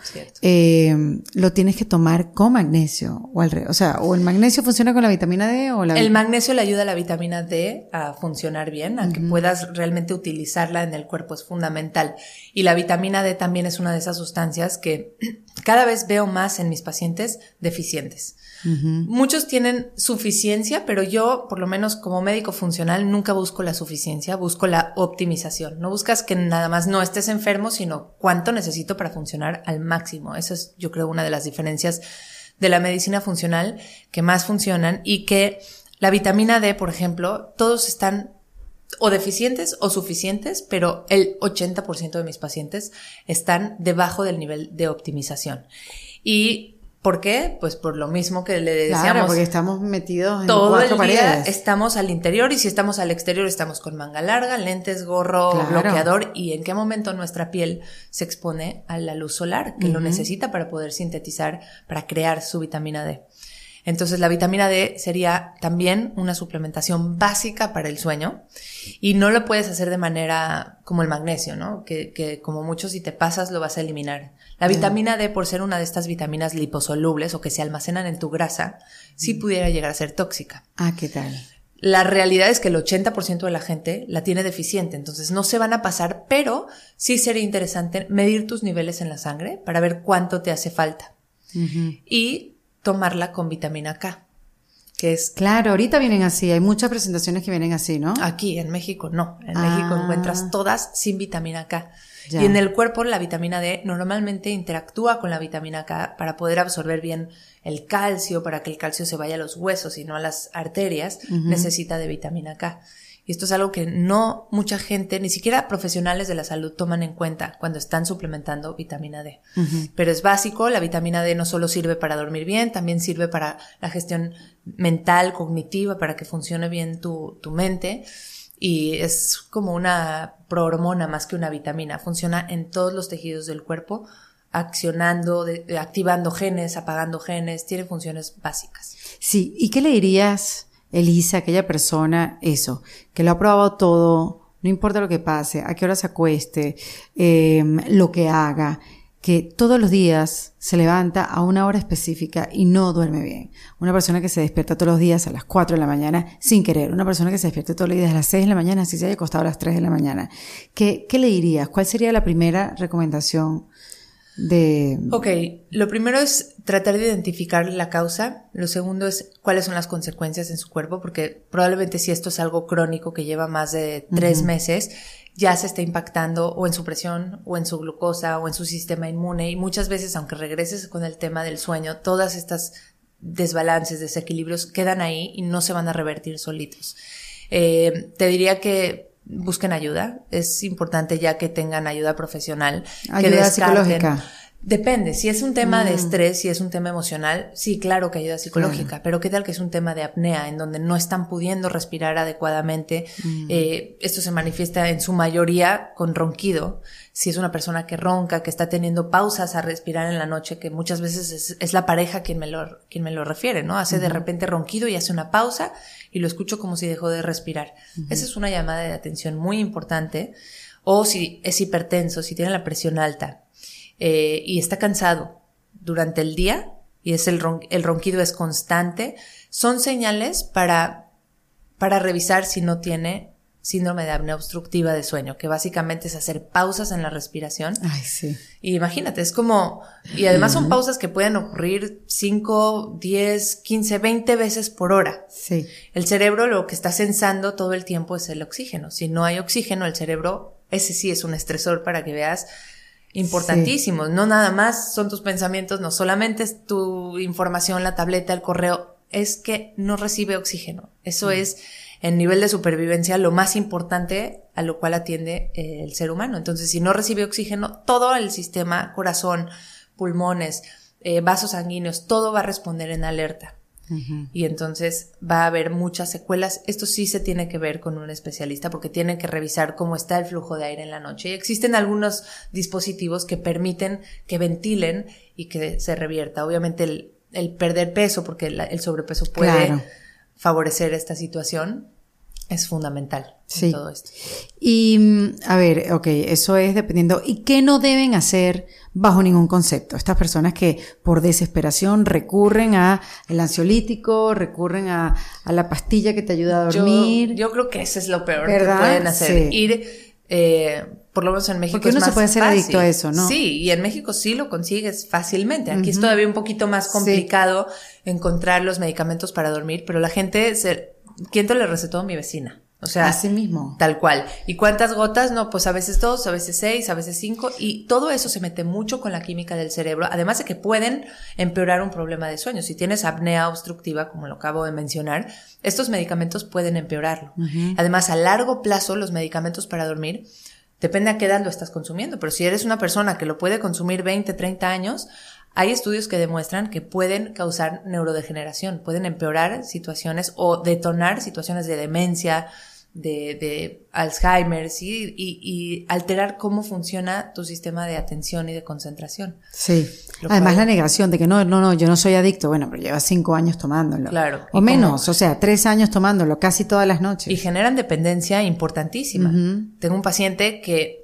lo tienes que tomar con magnesio o o el magnesio funciona con la vitamina D o el magnesio le ayuda a la vitamina D a funcionar bien, a que puedas realmente utilizarla en el cuerpo, es fundamental. Y la vitamina D también es una de esas sustancias que cada vez veo más en mis pacientes deficientes. Muchos tienen suficiencia, pero yo, por lo menos como médico funcional, nunca busco la suficiencia, busco la optimización. No buscas que nada más no estés enfermo, sino cuánto necesito para funcionar al máximo. Esa es, yo creo, una de las diferencias de la medicina funcional que más funcionan y que la vitamina D, por ejemplo, todos están o deficientes o suficientes, pero el 80% de mis pacientes están debajo del nivel de optimización. ¿Y por qué? Pues por lo mismo que le decíamos. Claro, porque estamos metidos en todo 4 el día paredes. estamos al interior y si estamos al exterior estamos con manga larga, lentes, gorro, bloqueador y en qué momento nuestra piel se expone a la luz solar que lo necesita para poder sintetizar, para crear su vitamina D. Entonces la vitamina D sería también una suplementación básica para el sueño y no lo puedes hacer de manera como el magnesio, ¿no? Que como mucho si te pasas lo vas a eliminar. La vitamina D, por ser una de estas vitaminas liposolubles o que se almacenan en tu grasa, sí pudiera llegar a ser tóxica. Ah, ¿qué tal? La realidad es que el 80% de la gente la tiene deficiente, entonces no se van a pasar, pero sí sería interesante medir tus niveles en la sangre para ver cuánto te hace falta. Y tomarla con vitamina K, que es... Claro, ahorita vienen así, hay muchas presentaciones que vienen así, ¿no? Aquí, en México, no. En México encuentras todas sin vitamina K. Ya. Y en el cuerpo la vitamina D normalmente interactúa con la vitamina K para poder absorber bien el calcio, para que el calcio se vaya a los huesos y no a las arterias, necesita de vitamina K. Y esto es algo que no mucha gente, ni siquiera profesionales de la salud, toman en cuenta cuando están suplementando vitamina D. Pero es básico, la vitamina D no solo sirve para dormir bien, también sirve para la gestión mental, cognitiva, para que funcione bien tu mente. Y es como una prohormona más que una vitamina. Funciona en todos los tejidos del cuerpo, accionando, activando genes, apagando genes, tiene funciones básicas. Sí, ¿y qué le dirías, Elisa, a aquella persona, que lo ha probado todo, no importa lo que pase, a qué hora se acueste, lo que haga, que todos los días se levanta a una hora específica y no duerme bien? Una persona que se despierta todos los días a las 4 de la mañana sin querer, una persona que se despierta todos los días a las 6 de la mañana, así se haya acostado a las 3 de la mañana. ¿Qué le dirías? ¿Cuál sería la primera recomendación? Ok, lo primero es tratar de identificar la causa. Lo segundo es cuáles son las consecuencias en su cuerpo, porque probablemente si esto es algo crónico que lleva más de 3 meses, ya se está impactando o en su presión, o en su glucosa, o en su sistema inmune. Y muchas veces, aunque regreses con el tema del sueño, todas estas desbalances, desequilibrios quedan ahí y no se van a revertir solitos. Te diría que busquen ayuda. Es importante ya que tengan ayuda profesional. Ayuda psicológica. Depende, si es un tema de estrés, si es un tema emocional, sí, claro que ayuda psicológica, claro. Pero qué tal que es un tema de apnea, en donde no están pudiendo respirar adecuadamente. Esto se manifiesta en su mayoría con ronquido. Si es una persona que ronca, que está teniendo pausas a respirar en la noche, que muchas veces es la pareja quien me lo refiere, ¿no? Hace de repente ronquido y hace una pausa y lo escucho como si dejó de respirar. Esa es una llamada de atención muy importante. O si es hipertenso, si tiene la presión alta, y está cansado durante el día y el ronquido es constante, son señales para revisar si no tiene síndrome de apnea obstructiva de sueño, que básicamente es hacer pausas en la respiración. Ay, sí. Y imagínate, es como, y además son pausas que pueden ocurrir 5, 10, 15, 20 veces por hora. Sí. El cerebro lo que está sensando todo el tiempo es el oxígeno. Si no hay oxígeno, el cerebro, ese sí es un estresor para que veas, importantísimos. Sí. No nada más son tus pensamientos, no solamente es tu información, la tableta, el correo, es que no recibe oxígeno. Eso es, en nivel de supervivencia, lo más importante a lo cual atiende el ser humano. Entonces, si no recibe oxígeno, todo el sistema, corazón, pulmones, vasos sanguíneos, todo va a responder en alerta. Y entonces va a haber muchas secuelas. Esto sí se tiene que ver con un especialista porque tienen que revisar cómo está el flujo de aire en la noche. Y existen algunos dispositivos que permiten que ventilen y que se revierta. Obviamente el perder peso, porque el sobrepeso puede favorecer esta situación, es fundamental en todo esto. Y, a ver, eso es dependiendo. ¿Y qué no deben hacer bajo ningún concepto? Estas personas que por desesperación recurren al ansiolítico, recurren a la pastilla que te ayuda a dormir. Yo creo que eso es lo peor, ¿verdad? Que pueden hacer. Sí. Ir, por lo menos en México porque es uno más se puede hacer fácil. adicto a eso, ¿no? Sí, y en México sí lo consigues fácilmente. Aquí es todavía un poquito más complicado encontrar los medicamentos para dormir, pero la gente ¿quién te le recetó? Mi vecina. O sea, así mismo. Tal cual. ¿Y cuántas gotas? No, pues a veces 2, a veces 6, a veces 5, y todo eso se mete mucho con la química del cerebro, además de que pueden empeorar un problema de sueño. Si tienes apnea obstructiva, como lo acabo de mencionar, estos medicamentos pueden empeorarlo. Además, a largo plazo, los medicamentos para dormir, depende a qué edad lo estás consumiendo, pero si eres una persona que lo puede consumir 20, 30 años, hay estudios que demuestran que pueden causar neurodegeneración, pueden empeorar situaciones o detonar situaciones de demencia, de Alzheimer, ¿sí? Y alterar cómo funciona tu sistema de atención y de concentración. Sí. Además la negación de que no, yo no soy adicto. Bueno, pero llevas 5 años tomándolo. Claro. O menos, o sea, 3 años tomándolo, casi todas las noches. Y generan dependencia importantísima. Tengo un paciente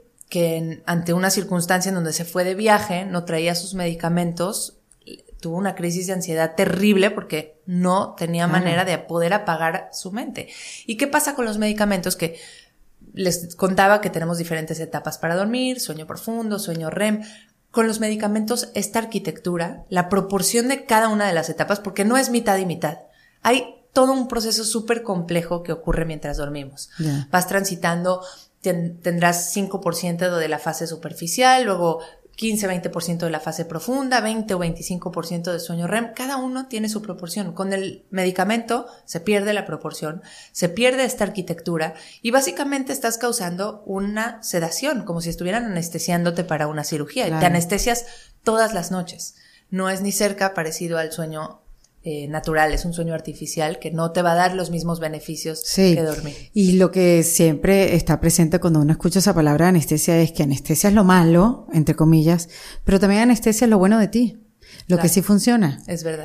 que ante una circunstancia en donde se fue de viaje, no traía sus medicamentos, tuvo una crisis de ansiedad terrible porque no tenía manera de poder apagar su mente. ¿Y qué pasa con los medicamentos? Que les contaba que tenemos diferentes etapas para dormir, sueño profundo, sueño REM. Con los medicamentos, esta arquitectura, la proporción de cada una de las etapas, porque no es mitad y mitad. Hay todo un proceso súper complejo que ocurre mientras dormimos. Vas transitando, tendrás 5% de la fase superficial, luego 15-20% de la fase profunda, 20 o 25% de sueño REM. Cada uno tiene su proporción. Con el medicamento se pierde la proporción, se pierde esta arquitectura y básicamente estás causando una sedación, como si estuvieran anestesiándote para una cirugía. Claro. Te anestesias todas las noches. No es ni cerca parecido al sueño natural, es un sueño artificial que no te va a dar los mismos beneficios que dormir. Y lo que siempre está presente cuando uno escucha esa palabra anestesia es que anestesia es lo malo, entre comillas, pero también anestesia es lo bueno de ti, lo que sí funciona. Es verdad.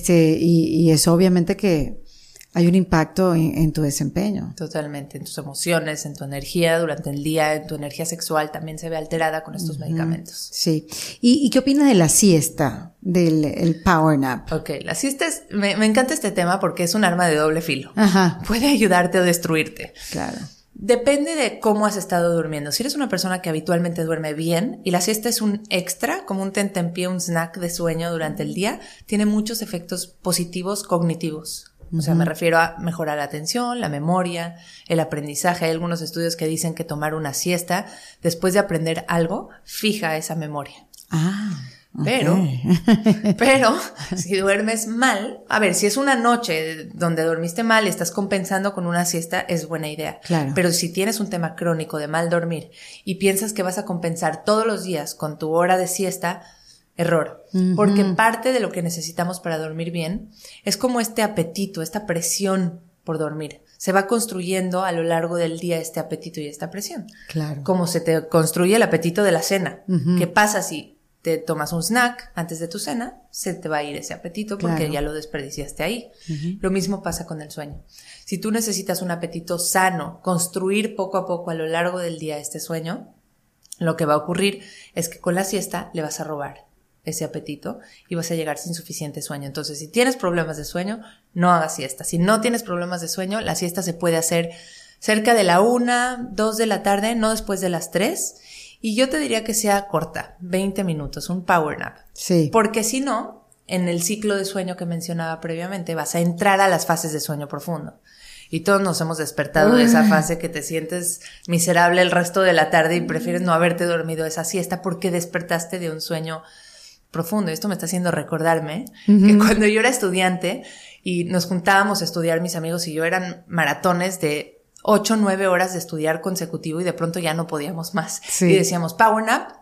Y eso obviamente que hay un impacto en tu desempeño. Totalmente, en tus emociones, en tu energía durante el día, en tu energía sexual también se ve alterada con estos medicamentos. Sí. ¿Y qué opinas de la siesta, del power nap? Ok, la siesta me encanta este tema porque es un arma de doble filo. Ajá. Puede ayudarte o destruirte. Claro. Depende de cómo has estado durmiendo. Si eres una persona que habitualmente duerme bien y la siesta es un extra, como un tentempié, un snack de sueño durante el día, tiene muchos efectos positivos cognitivos. O sea, me refiero a mejorar la atención, la memoria, el aprendizaje. Hay algunos estudios que dicen que tomar una siesta después de aprender algo fija esa memoria. Okay. Pero si duermes mal, a ver, si es una noche donde dormiste mal y estás compensando con una siesta, es buena idea. Claro. Pero si tienes un tema crónico de mal dormir y piensas que vas a compensar todos los días con tu hora de siesta, error. Porque parte de lo que necesitamos para dormir bien es como este apetito, esta presión por dormir. Se va construyendo a lo largo del día este apetito y esta presión. Claro. Como se te construye el apetito de la cena. ¿Qué pasa si te tomas un snack antes de tu cena? Se te va a ir ese apetito porque ya lo desperdiciaste ahí. Lo mismo pasa con el sueño. Si tú necesitas un apetito sano, construir poco a poco a lo largo del día este sueño, lo que va a ocurrir es que con la siesta le vas a robar ese apetito y vas a llegar sin suficiente sueño. Entonces, si tienes problemas de sueño, no hagas siesta. Si no tienes problemas de sueño, la siesta se puede hacer cerca de la 1, 2 de la tarde, no después de las 3. Y yo te diría que sea corta, 20 minutos, un power nap. Sí. Porque si no, en el ciclo de sueño que mencionaba previamente, vas a entrar a las fases de sueño profundo. Y todos nos hemos despertado de esa fase que te sientes miserable el resto de la tarde y prefieres no haberte dormido esa siesta porque despertaste de un sueño profundo. Esto me está haciendo recordarme que cuando yo era estudiante y nos juntábamos a estudiar mis amigos y yo, eran maratones de 8 o 9 horas de estudiar consecutivo y de pronto ya no podíamos más. Sí. Y decíamos power nap.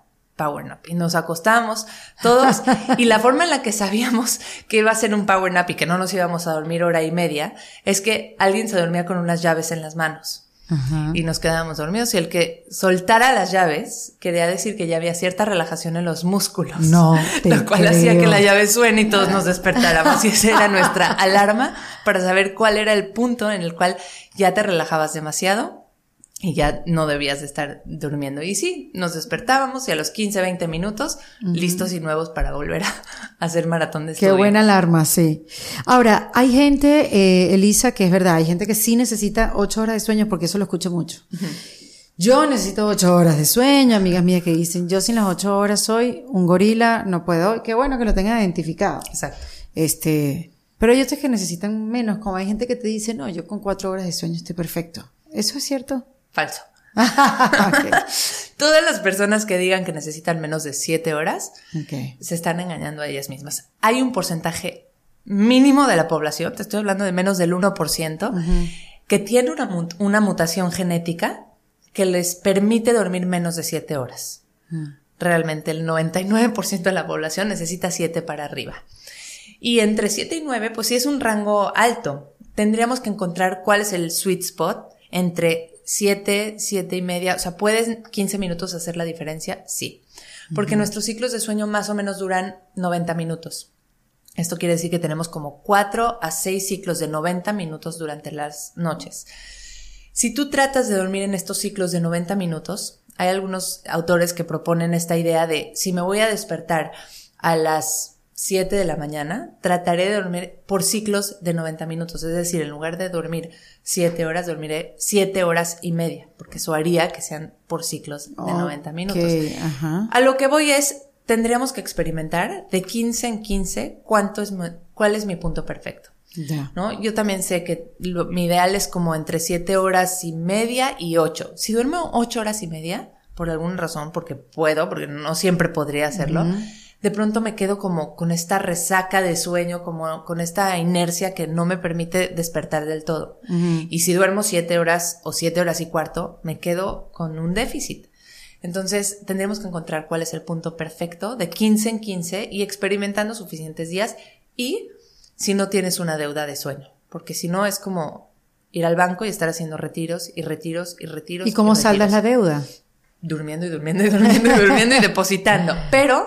Y nos acostábamos todos y la forma en la que sabíamos que iba a ser un power nap y que no nos íbamos a dormir hora y media es que alguien se dormía con unas llaves en las manos. Y nos quedábamos dormidos y el que soltara las llaves quería decir que ya había cierta relajación en los músculos, lo cual hacía que la llave suene y todos nos despertáramos y esa era nuestra alarma para saber cuál era el punto en el cual ya te relajabas demasiado y ya no debías de estar durmiendo. Y sí, nos despertábamos y a los 15-20 minutos listos y nuevos para volver a hacer maratón de estudio. Qué buena alarma, sí. Ahora, hay gente, Elisa, que es verdad, hay gente que sí necesita 8 horas de sueño, porque eso lo escucho mucho. Yo necesito 8 horas de sueño, amigas mías que dicen, yo sin las 8 horas soy un gorila, no puedo. Qué bueno que lo tengan identificado. Exacto. Pero hay otros que necesitan menos, como hay gente que te dice, no, yo con 4 horas de sueño estoy perfecto. ¿Eso es cierto? Falso. Okay. Todas las personas que digan que necesitan menos de 7 horas se están engañando a ellas mismas. Hay un porcentaje mínimo de la población, te estoy hablando de menos del 1%, que tiene una mutación genética que les permite dormir menos de 7 horas. Realmente el 99% de la población necesita 7 para arriba. Y entre 7 y 9, pues sí es un rango alto. Tendríamos que encontrar cuál es el sweet spot entre 7, 7 y media, o sea, ¿pueden 15 minutos hacer la diferencia? Sí. Porque nuestros ciclos de sueño más o menos duran 90 minutos. Esto quiere decir que tenemos como 4 a 6 ciclos de 90 minutos durante las noches. Si tú tratas de dormir en estos ciclos de 90 minutos, hay algunos autores que proponen esta idea de, si me voy a despertar a las 7 de la mañana, trataré de dormir por ciclos de 90 minutos. Es decir, en lugar de dormir 7 horas, dormiré 7 horas y media, porque eso haría que sean por ciclos de 90 minutos. A lo que voy es, tendríamos que experimentar de 15 en 15 cuál es mi punto perfecto. ¿No? Yo también sé que mi ideal es como entre 7 horas y media y 8. Si duermo 8 horas y media, por alguna razón, porque puedo, porque no siempre podría hacerlo, de pronto me quedo como con esta resaca de sueño, como con esta inercia que no me permite despertar del todo. Y si duermo 7 horas o 7 horas y cuarto, me quedo con un déficit. Entonces tendremos que encontrar cuál es el punto perfecto de 15 en 15 y experimentando suficientes días, y si no tienes una deuda de sueño, porque si no es como ir al banco y estar haciendo retiros y retiros y retiros. ¿Y cómo saldas la deuda? Durmiendo y durmiendo y durmiendo y durmiendo y depositando. Pero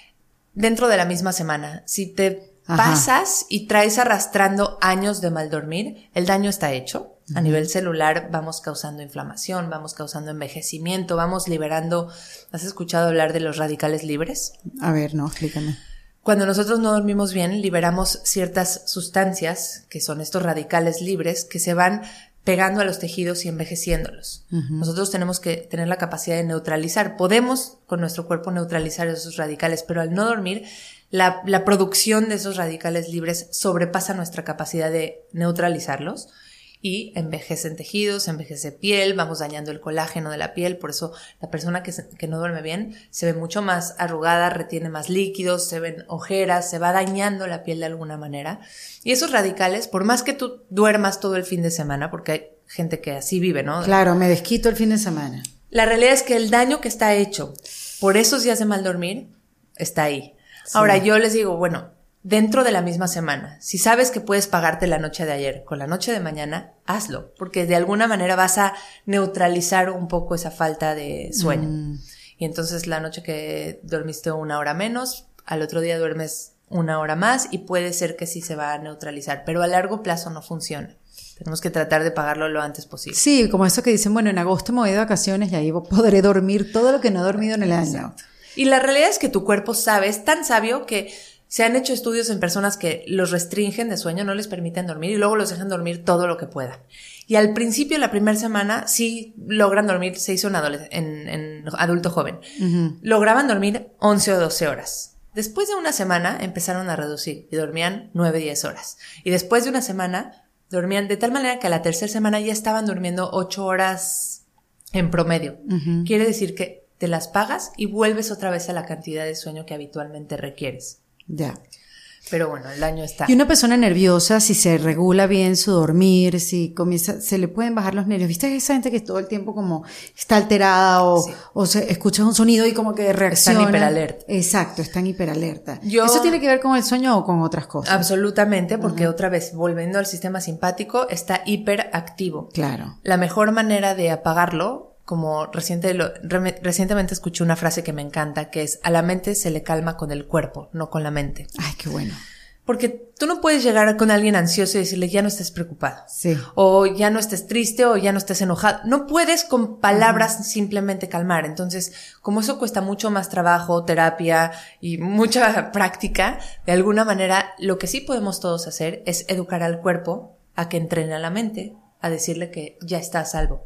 dentro de la misma semana, si te pasas y traes arrastrando años de mal dormir, el daño está hecho. A nivel celular vamos causando inflamación, vamos causando envejecimiento, vamos liberando... ¿Has escuchado hablar de los radicales libres? A ver, no, explícame. Cuando nosotros no dormimos bien, liberamos ciertas sustancias, que son estos radicales libres, que se van pegando a los tejidos y envejeciéndolos. Nosotros tenemos que tener la capacidad de neutralizar. Podemos con nuestro cuerpo neutralizar esos radicales, pero al no dormir, la producción de esos radicales libres sobrepasa nuestra capacidad de neutralizarlos y envejecen tejidos, envejece piel, vamos dañando el colágeno de la piel. Por eso la persona que no duerme bien se ve mucho más arrugada, retiene más líquidos, se ven ojeras, se va dañando la piel de alguna manera. Y esos radicales, por más que tú duermas todo el fin de semana, porque hay gente que así vive, ¿no? Claro, me desquito el fin de semana. La realidad es que el daño que está hecho por esos días de mal dormir está ahí. Sí. Ahora yo les digo, bueno, dentro de la misma semana, si sabes que puedes pagarte la noche de ayer con la noche de mañana, hazlo, porque de alguna manera vas a neutralizar un poco esa falta de sueño. Y entonces la noche que dormiste 1 hora menos, al otro día duermes 1 hora más y puede ser que sí se va a neutralizar, pero a largo plazo no funciona. Tenemos que tratar de pagarlo lo antes posible. Sí, como eso que dicen, bueno, en agosto me voy de vacaciones y ahí podré dormir todo lo que no he dormido en el año. Exacto. Y la realidad es que tu cuerpo sabe, es tan sabio que se han hecho estudios en personas que los restringen de sueño, no les permiten dormir y luego los dejan dormir todo lo que puedan. Y al principio, la primera semana, sí logran dormir, se hizo en adulto joven. Lograban dormir 11 o 12 horas. Después de una semana empezaron a reducir y dormían 9, 10 horas. Y después de una semana dormían de tal manera que a la tercera semana ya estaban durmiendo 8 horas en promedio. Quiere decir que te las pagas y vuelves otra vez a la cantidad de sueño que habitualmente requieres. Ya. Pero bueno, el daño está. Y una persona nerviosa, si se regula bien su dormir, si comienza, se le pueden bajar los nervios. ¿Viste esa gente que todo el tiempo como está alterada o se escucha un sonido y como que reacciona? Están hiperalerta. Exacto, están hiperalerta. ¿Eso tiene que ver con el sueño o con otras cosas? Absolutamente, porque otra vez, volviendo al sistema simpático, está hiperactivo. Claro. La mejor manera de apagarlo, como recientemente escuché una frase que me encanta, que es: a la mente se le calma con el cuerpo, no con la mente. Ay, qué bueno. Porque tú no puedes llegar con alguien ansioso y decirle ya no estés preocupado. Sí. O ya no estés triste o ya no estés enojado. No puedes con palabras simplemente calmar. Entonces, como eso cuesta mucho más trabajo, terapia y mucha práctica, de alguna manera lo que sí podemos todos hacer es educar al cuerpo a que entrene a la mente, a decirle que ya está a salvo.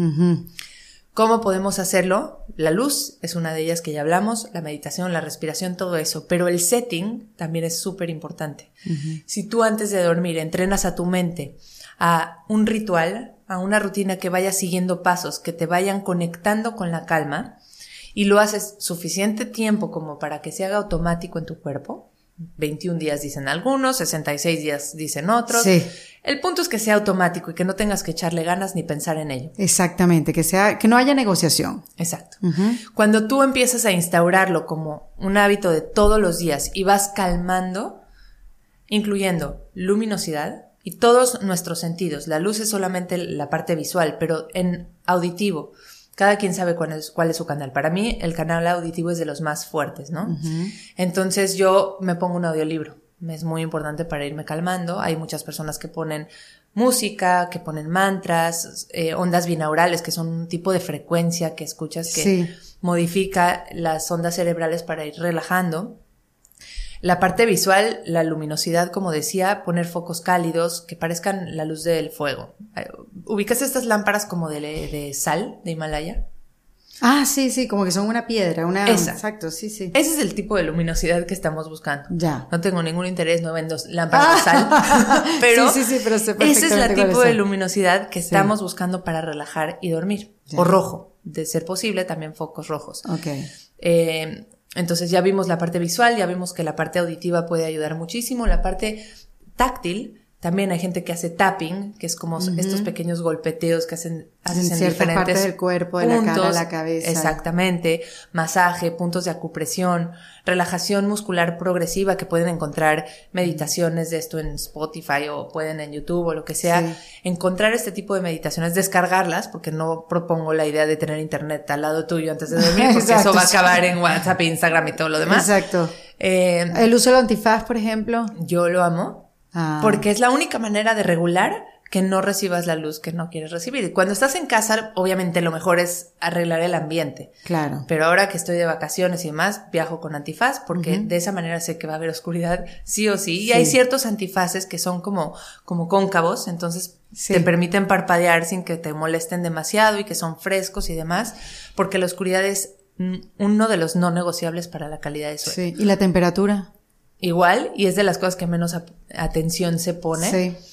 ¿Cómo podemos hacerlo? La luz es una de ellas que ya hablamos, la meditación, la respiración, todo eso. Pero el setting también es súper importante. Si tú antes de dormir entrenas a tu mente a un ritual, a una rutina que vaya siguiendo pasos, que te vayan conectando con la calma, y lo haces suficiente tiempo como para que se haga automático en tu cuerpo, 21 días dicen algunos, 66 días dicen otros. Sí. El punto es que sea automático y que no tengas que echarle ganas ni pensar en ello. Exactamente, que no haya negociación. Exacto. Cuando tú empiezas a instaurarlo como un hábito de todos los días y vas calmando, incluyendo luminosidad y todos nuestros sentidos. La luz es solamente la parte visual, pero en auditivo, cada quien sabe cuál es su canal. Para mí, el canal auditivo es de los más fuertes, ¿no? Entonces yo me pongo un audiolibro. Es muy importante para irme calmando. Hay muchas personas que ponen música, que ponen mantras, ondas binaurales, que son un tipo de frecuencia que escuchas que modifica las ondas cerebrales para ir relajando. La parte visual, la luminosidad, como decía, poner focos cálidos que parezcan la luz del fuego. ¿Ubicas estas lámparas como de sal de Himalaya? Ah, sí, como que son una piedra, Esa. Exacto, sí. Ese es el tipo de luminosidad que estamos buscando. Ya. No tengo ningún interés, no vendo lámparas de sal, pero sí, pero sé ese es el perfectamente tipo cuál de luminosidad que estamos buscando para relajar y dormir. Ya. O rojo. de ser posible, también focos rojos. Okay. Entonces ya vimos la parte visual, ya vimos que la parte auditiva puede ayudar muchísimo, la parte táctil. También hay gente que hace tapping, que es como estos pequeños golpeteos que haces en ciertas partes del cuerpo, de puntos, la cara, la cabeza. Exactamente. Masaje, puntos de acupresión, relajación muscular progresiva, que pueden encontrar meditaciones de esto en Spotify o pueden en YouTube o lo que sea. Sí. Encontrar este tipo de meditaciones, descargarlas, porque no propongo la idea de tener internet al lado tuyo antes de dormir, porque eso va a acabar en WhatsApp, Instagram y todo lo demás. Exacto. El uso del antifaz, por ejemplo. Yo lo amo. Porque es la única manera de regular que no recibas la luz que no quieres recibir. Y cuando estás en casa, obviamente lo mejor es arreglar el ambiente. Claro. Pero ahora que estoy de vacaciones y demás, viajo con antifaz porque de esa manera sé que va a haber oscuridad sí o sí. Y hay ciertos antifaces que son como cóncavos, entonces te permiten parpadear sin que te molesten demasiado y que son frescos y demás, porque la oscuridad es uno de los no negociables para la calidad de sueño. Sí. ¿Y la temperatura? Igual, y es de las cosas que menos atención se pone.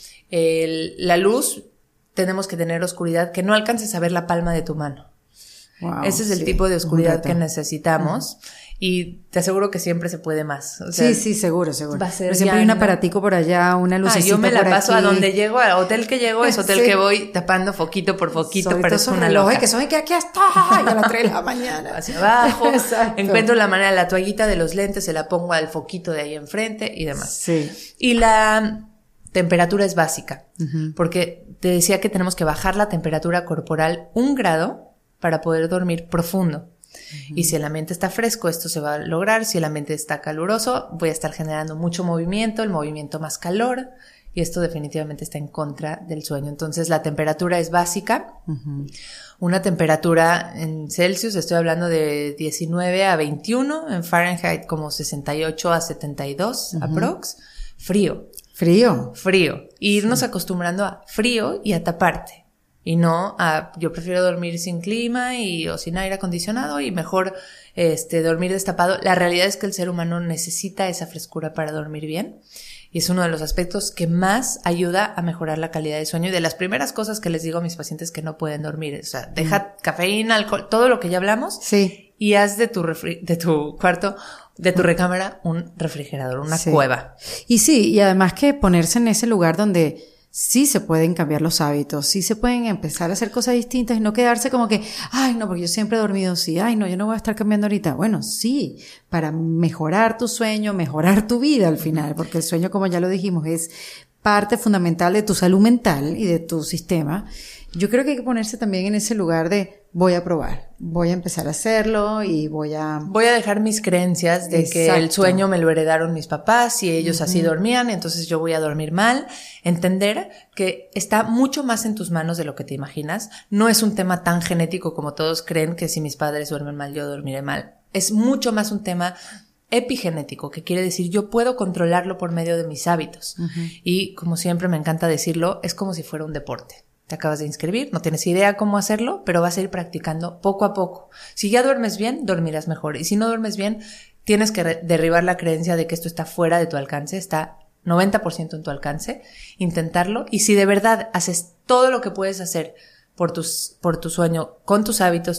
Sí. La luz, tenemos que tener oscuridad que no alcances a ver la palma de tu mano. Wow, ese es el tipo de oscuridad que necesitamos. Y te aseguro que siempre se puede más. O sea, sí, seguro. Va a ser pero siempre hay un aparatico por allá, una lucecita yo me la paso aquí. A donde llego, al hotel que llego, es hotel que voy tapando foquito por foquito, pero es una loca. Que son que aquí está, y a las 3 de la mañana. Hacia abajo. Encuentro la manera, la toallita de los lentes, se la pongo al foquito de ahí enfrente y demás. Sí. Y la temperatura es básica, porque te decía que tenemos que bajar la temperatura corporal 1 grado para poder dormir profundo. Y si el ambiente está fresco, esto se va a lograr. Si el ambiente está caluroso, voy a estar generando mucho movimiento, el movimiento más calor, y esto definitivamente está en contra del sueño. Entonces la temperatura es básica. Una temperatura en Celsius, estoy hablando de 19 a 21, en Fahrenheit como 68 a 72 aprox. Frío. Irnos acostumbrando a frío y a taparte. Y no yo prefiero dormir sin clima o sin aire acondicionado y mejor dormir destapado. La realidad es que el ser humano necesita esa frescura para dormir bien. Y es uno de los aspectos que más ayuda a mejorar la calidad de sueño. Y de las primeras cosas que les digo a mis pacientes que no pueden dormir. O sea, deja cafeína, alcohol, todo lo que ya hablamos. Sí. Y haz de tu cuarto, de tu recámara, un refrigerador, una cueva. Y sí, y además que ponerse en ese lugar donde sí se pueden cambiar los hábitos, sí se pueden empezar a hacer cosas distintas y no quedarse como que, ay no, porque yo siempre he dormido así, ay no, yo no voy a estar cambiando ahorita. Bueno, sí, para mejorar tu sueño, mejorar tu vida al final, porque el sueño, como ya lo dijimos, es parte fundamental de tu salud mental y de tu sistema. Yo creo que hay que ponerse también en ese lugar de voy a probar, voy a empezar a hacerlo y voy a dejar mis creencias de que el sueño me lo heredaron mis papás y ellos así dormían, entonces yo voy a dormir mal. Entender que está mucho más en tus manos de lo que te imaginas. No es un tema tan genético como todos creen, que si mis padres duermen mal, yo dormiré mal. Es mucho más un tema epigenético, que quiere decir yo puedo controlarlo por medio de mis hábitos. Y como siempre me encanta decirlo, es como si fuera un deporte. Te acabas de inscribir, no tienes idea cómo hacerlo, pero vas a ir practicando poco a poco. Si ya duermes bien, dormirás mejor. Y si no duermes bien, tienes que derribar la creencia de que esto está fuera de tu alcance, está 90% en tu alcance, intentarlo. Y si de verdad haces todo lo que puedes hacer por tu sueño, con tus hábitos,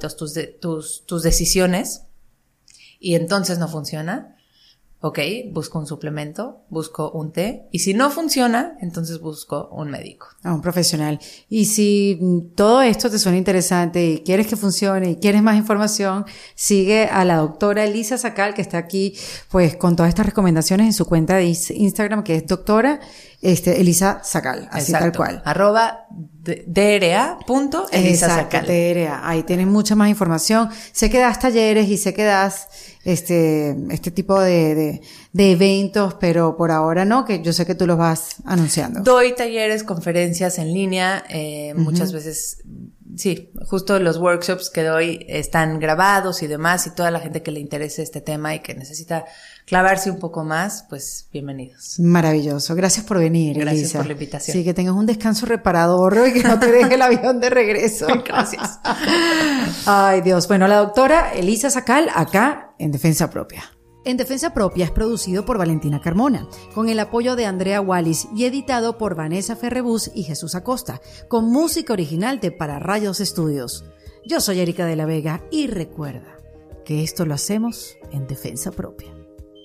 tus decisiones, y entonces no funciona, ok, busco un suplemento, busco un té, y si no funciona, entonces busco un médico. Un profesional. Y si todo esto te suena interesante y quieres que funcione y quieres más información, sigue a la doctora Elisa Sacal, que está aquí pues con todas estas recomendaciones en su cuenta de Instagram, que es doctora Elisa Sacal, así tal cual. @DRA.Elisa Sacal. DRA. Ahí tienen mucha más información. Sé que das talleres y sé que das este tipo de eventos, pero por ahora no, que yo sé que tú los vas anunciando. Doy talleres, conferencias en línea, muchas veces, sí, justo los workshops que doy están grabados y demás, y toda la gente que le interese este tema y que necesita clavarse un poco más, pues bienvenidos. Maravilloso. Gracias por venir, Gracias Elisa. por la invitación. Sí, que tengas un descanso reparador y que no te deje el avión de regreso. Gracias. Ay, Dios. Bueno, la doctora Elisa Sacal acá en Defensa Propia. En Defensa Propia es producido por Valentina Carmona, con el apoyo de Andrea Wallis y editado por Vanessa Ferrebus y Jesús Acosta, con música original de Para Rayos Estudios. Yo soy Erika de la Vega y recuerda que esto lo hacemos en defensa propia.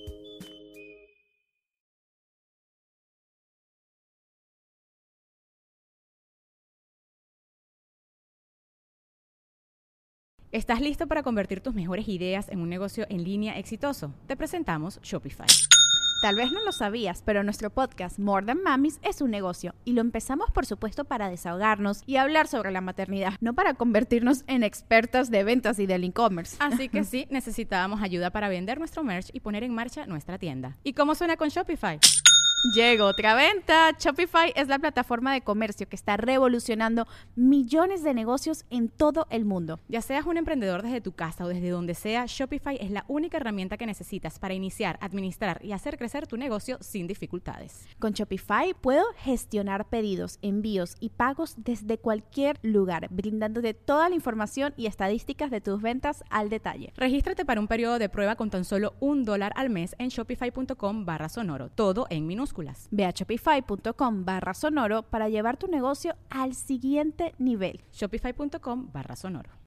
¿Estás listo para convertir tus mejores ideas en un negocio en línea exitoso? Te presentamos Shopify. Tal vez no lo sabías, pero nuestro podcast More Than Mamis es un negocio y lo empezamos por supuesto para desahogarnos y hablar sobre la maternidad, no para convertirnos en expertas de ventas y del e-commerce. Así que sí, necesitábamos ayuda para vender nuestro merch y poner en marcha nuestra tienda. ¿Y cómo suena con Shopify? Llegó otra venta. Shopify es la plataforma de comercio que está revolucionando millones de negocios en todo el mundo. Ya seas un emprendedor desde tu casa o desde donde sea, Shopify es la única herramienta que necesitas para iniciar, administrar y hacer crecer tu negocio sin dificultades. Con Shopify puedo gestionar pedidos, envíos y pagos desde cualquier lugar, brindándote toda la información y estadísticas de tus ventas al detalle. Regístrate para un periodo de prueba con tan solo $1 al mes en shopify.com/sonoro, todo en minúsculas. Ve a shopify.com/sonoro para llevar tu negocio al siguiente nivel. Shopify.com/sonoro.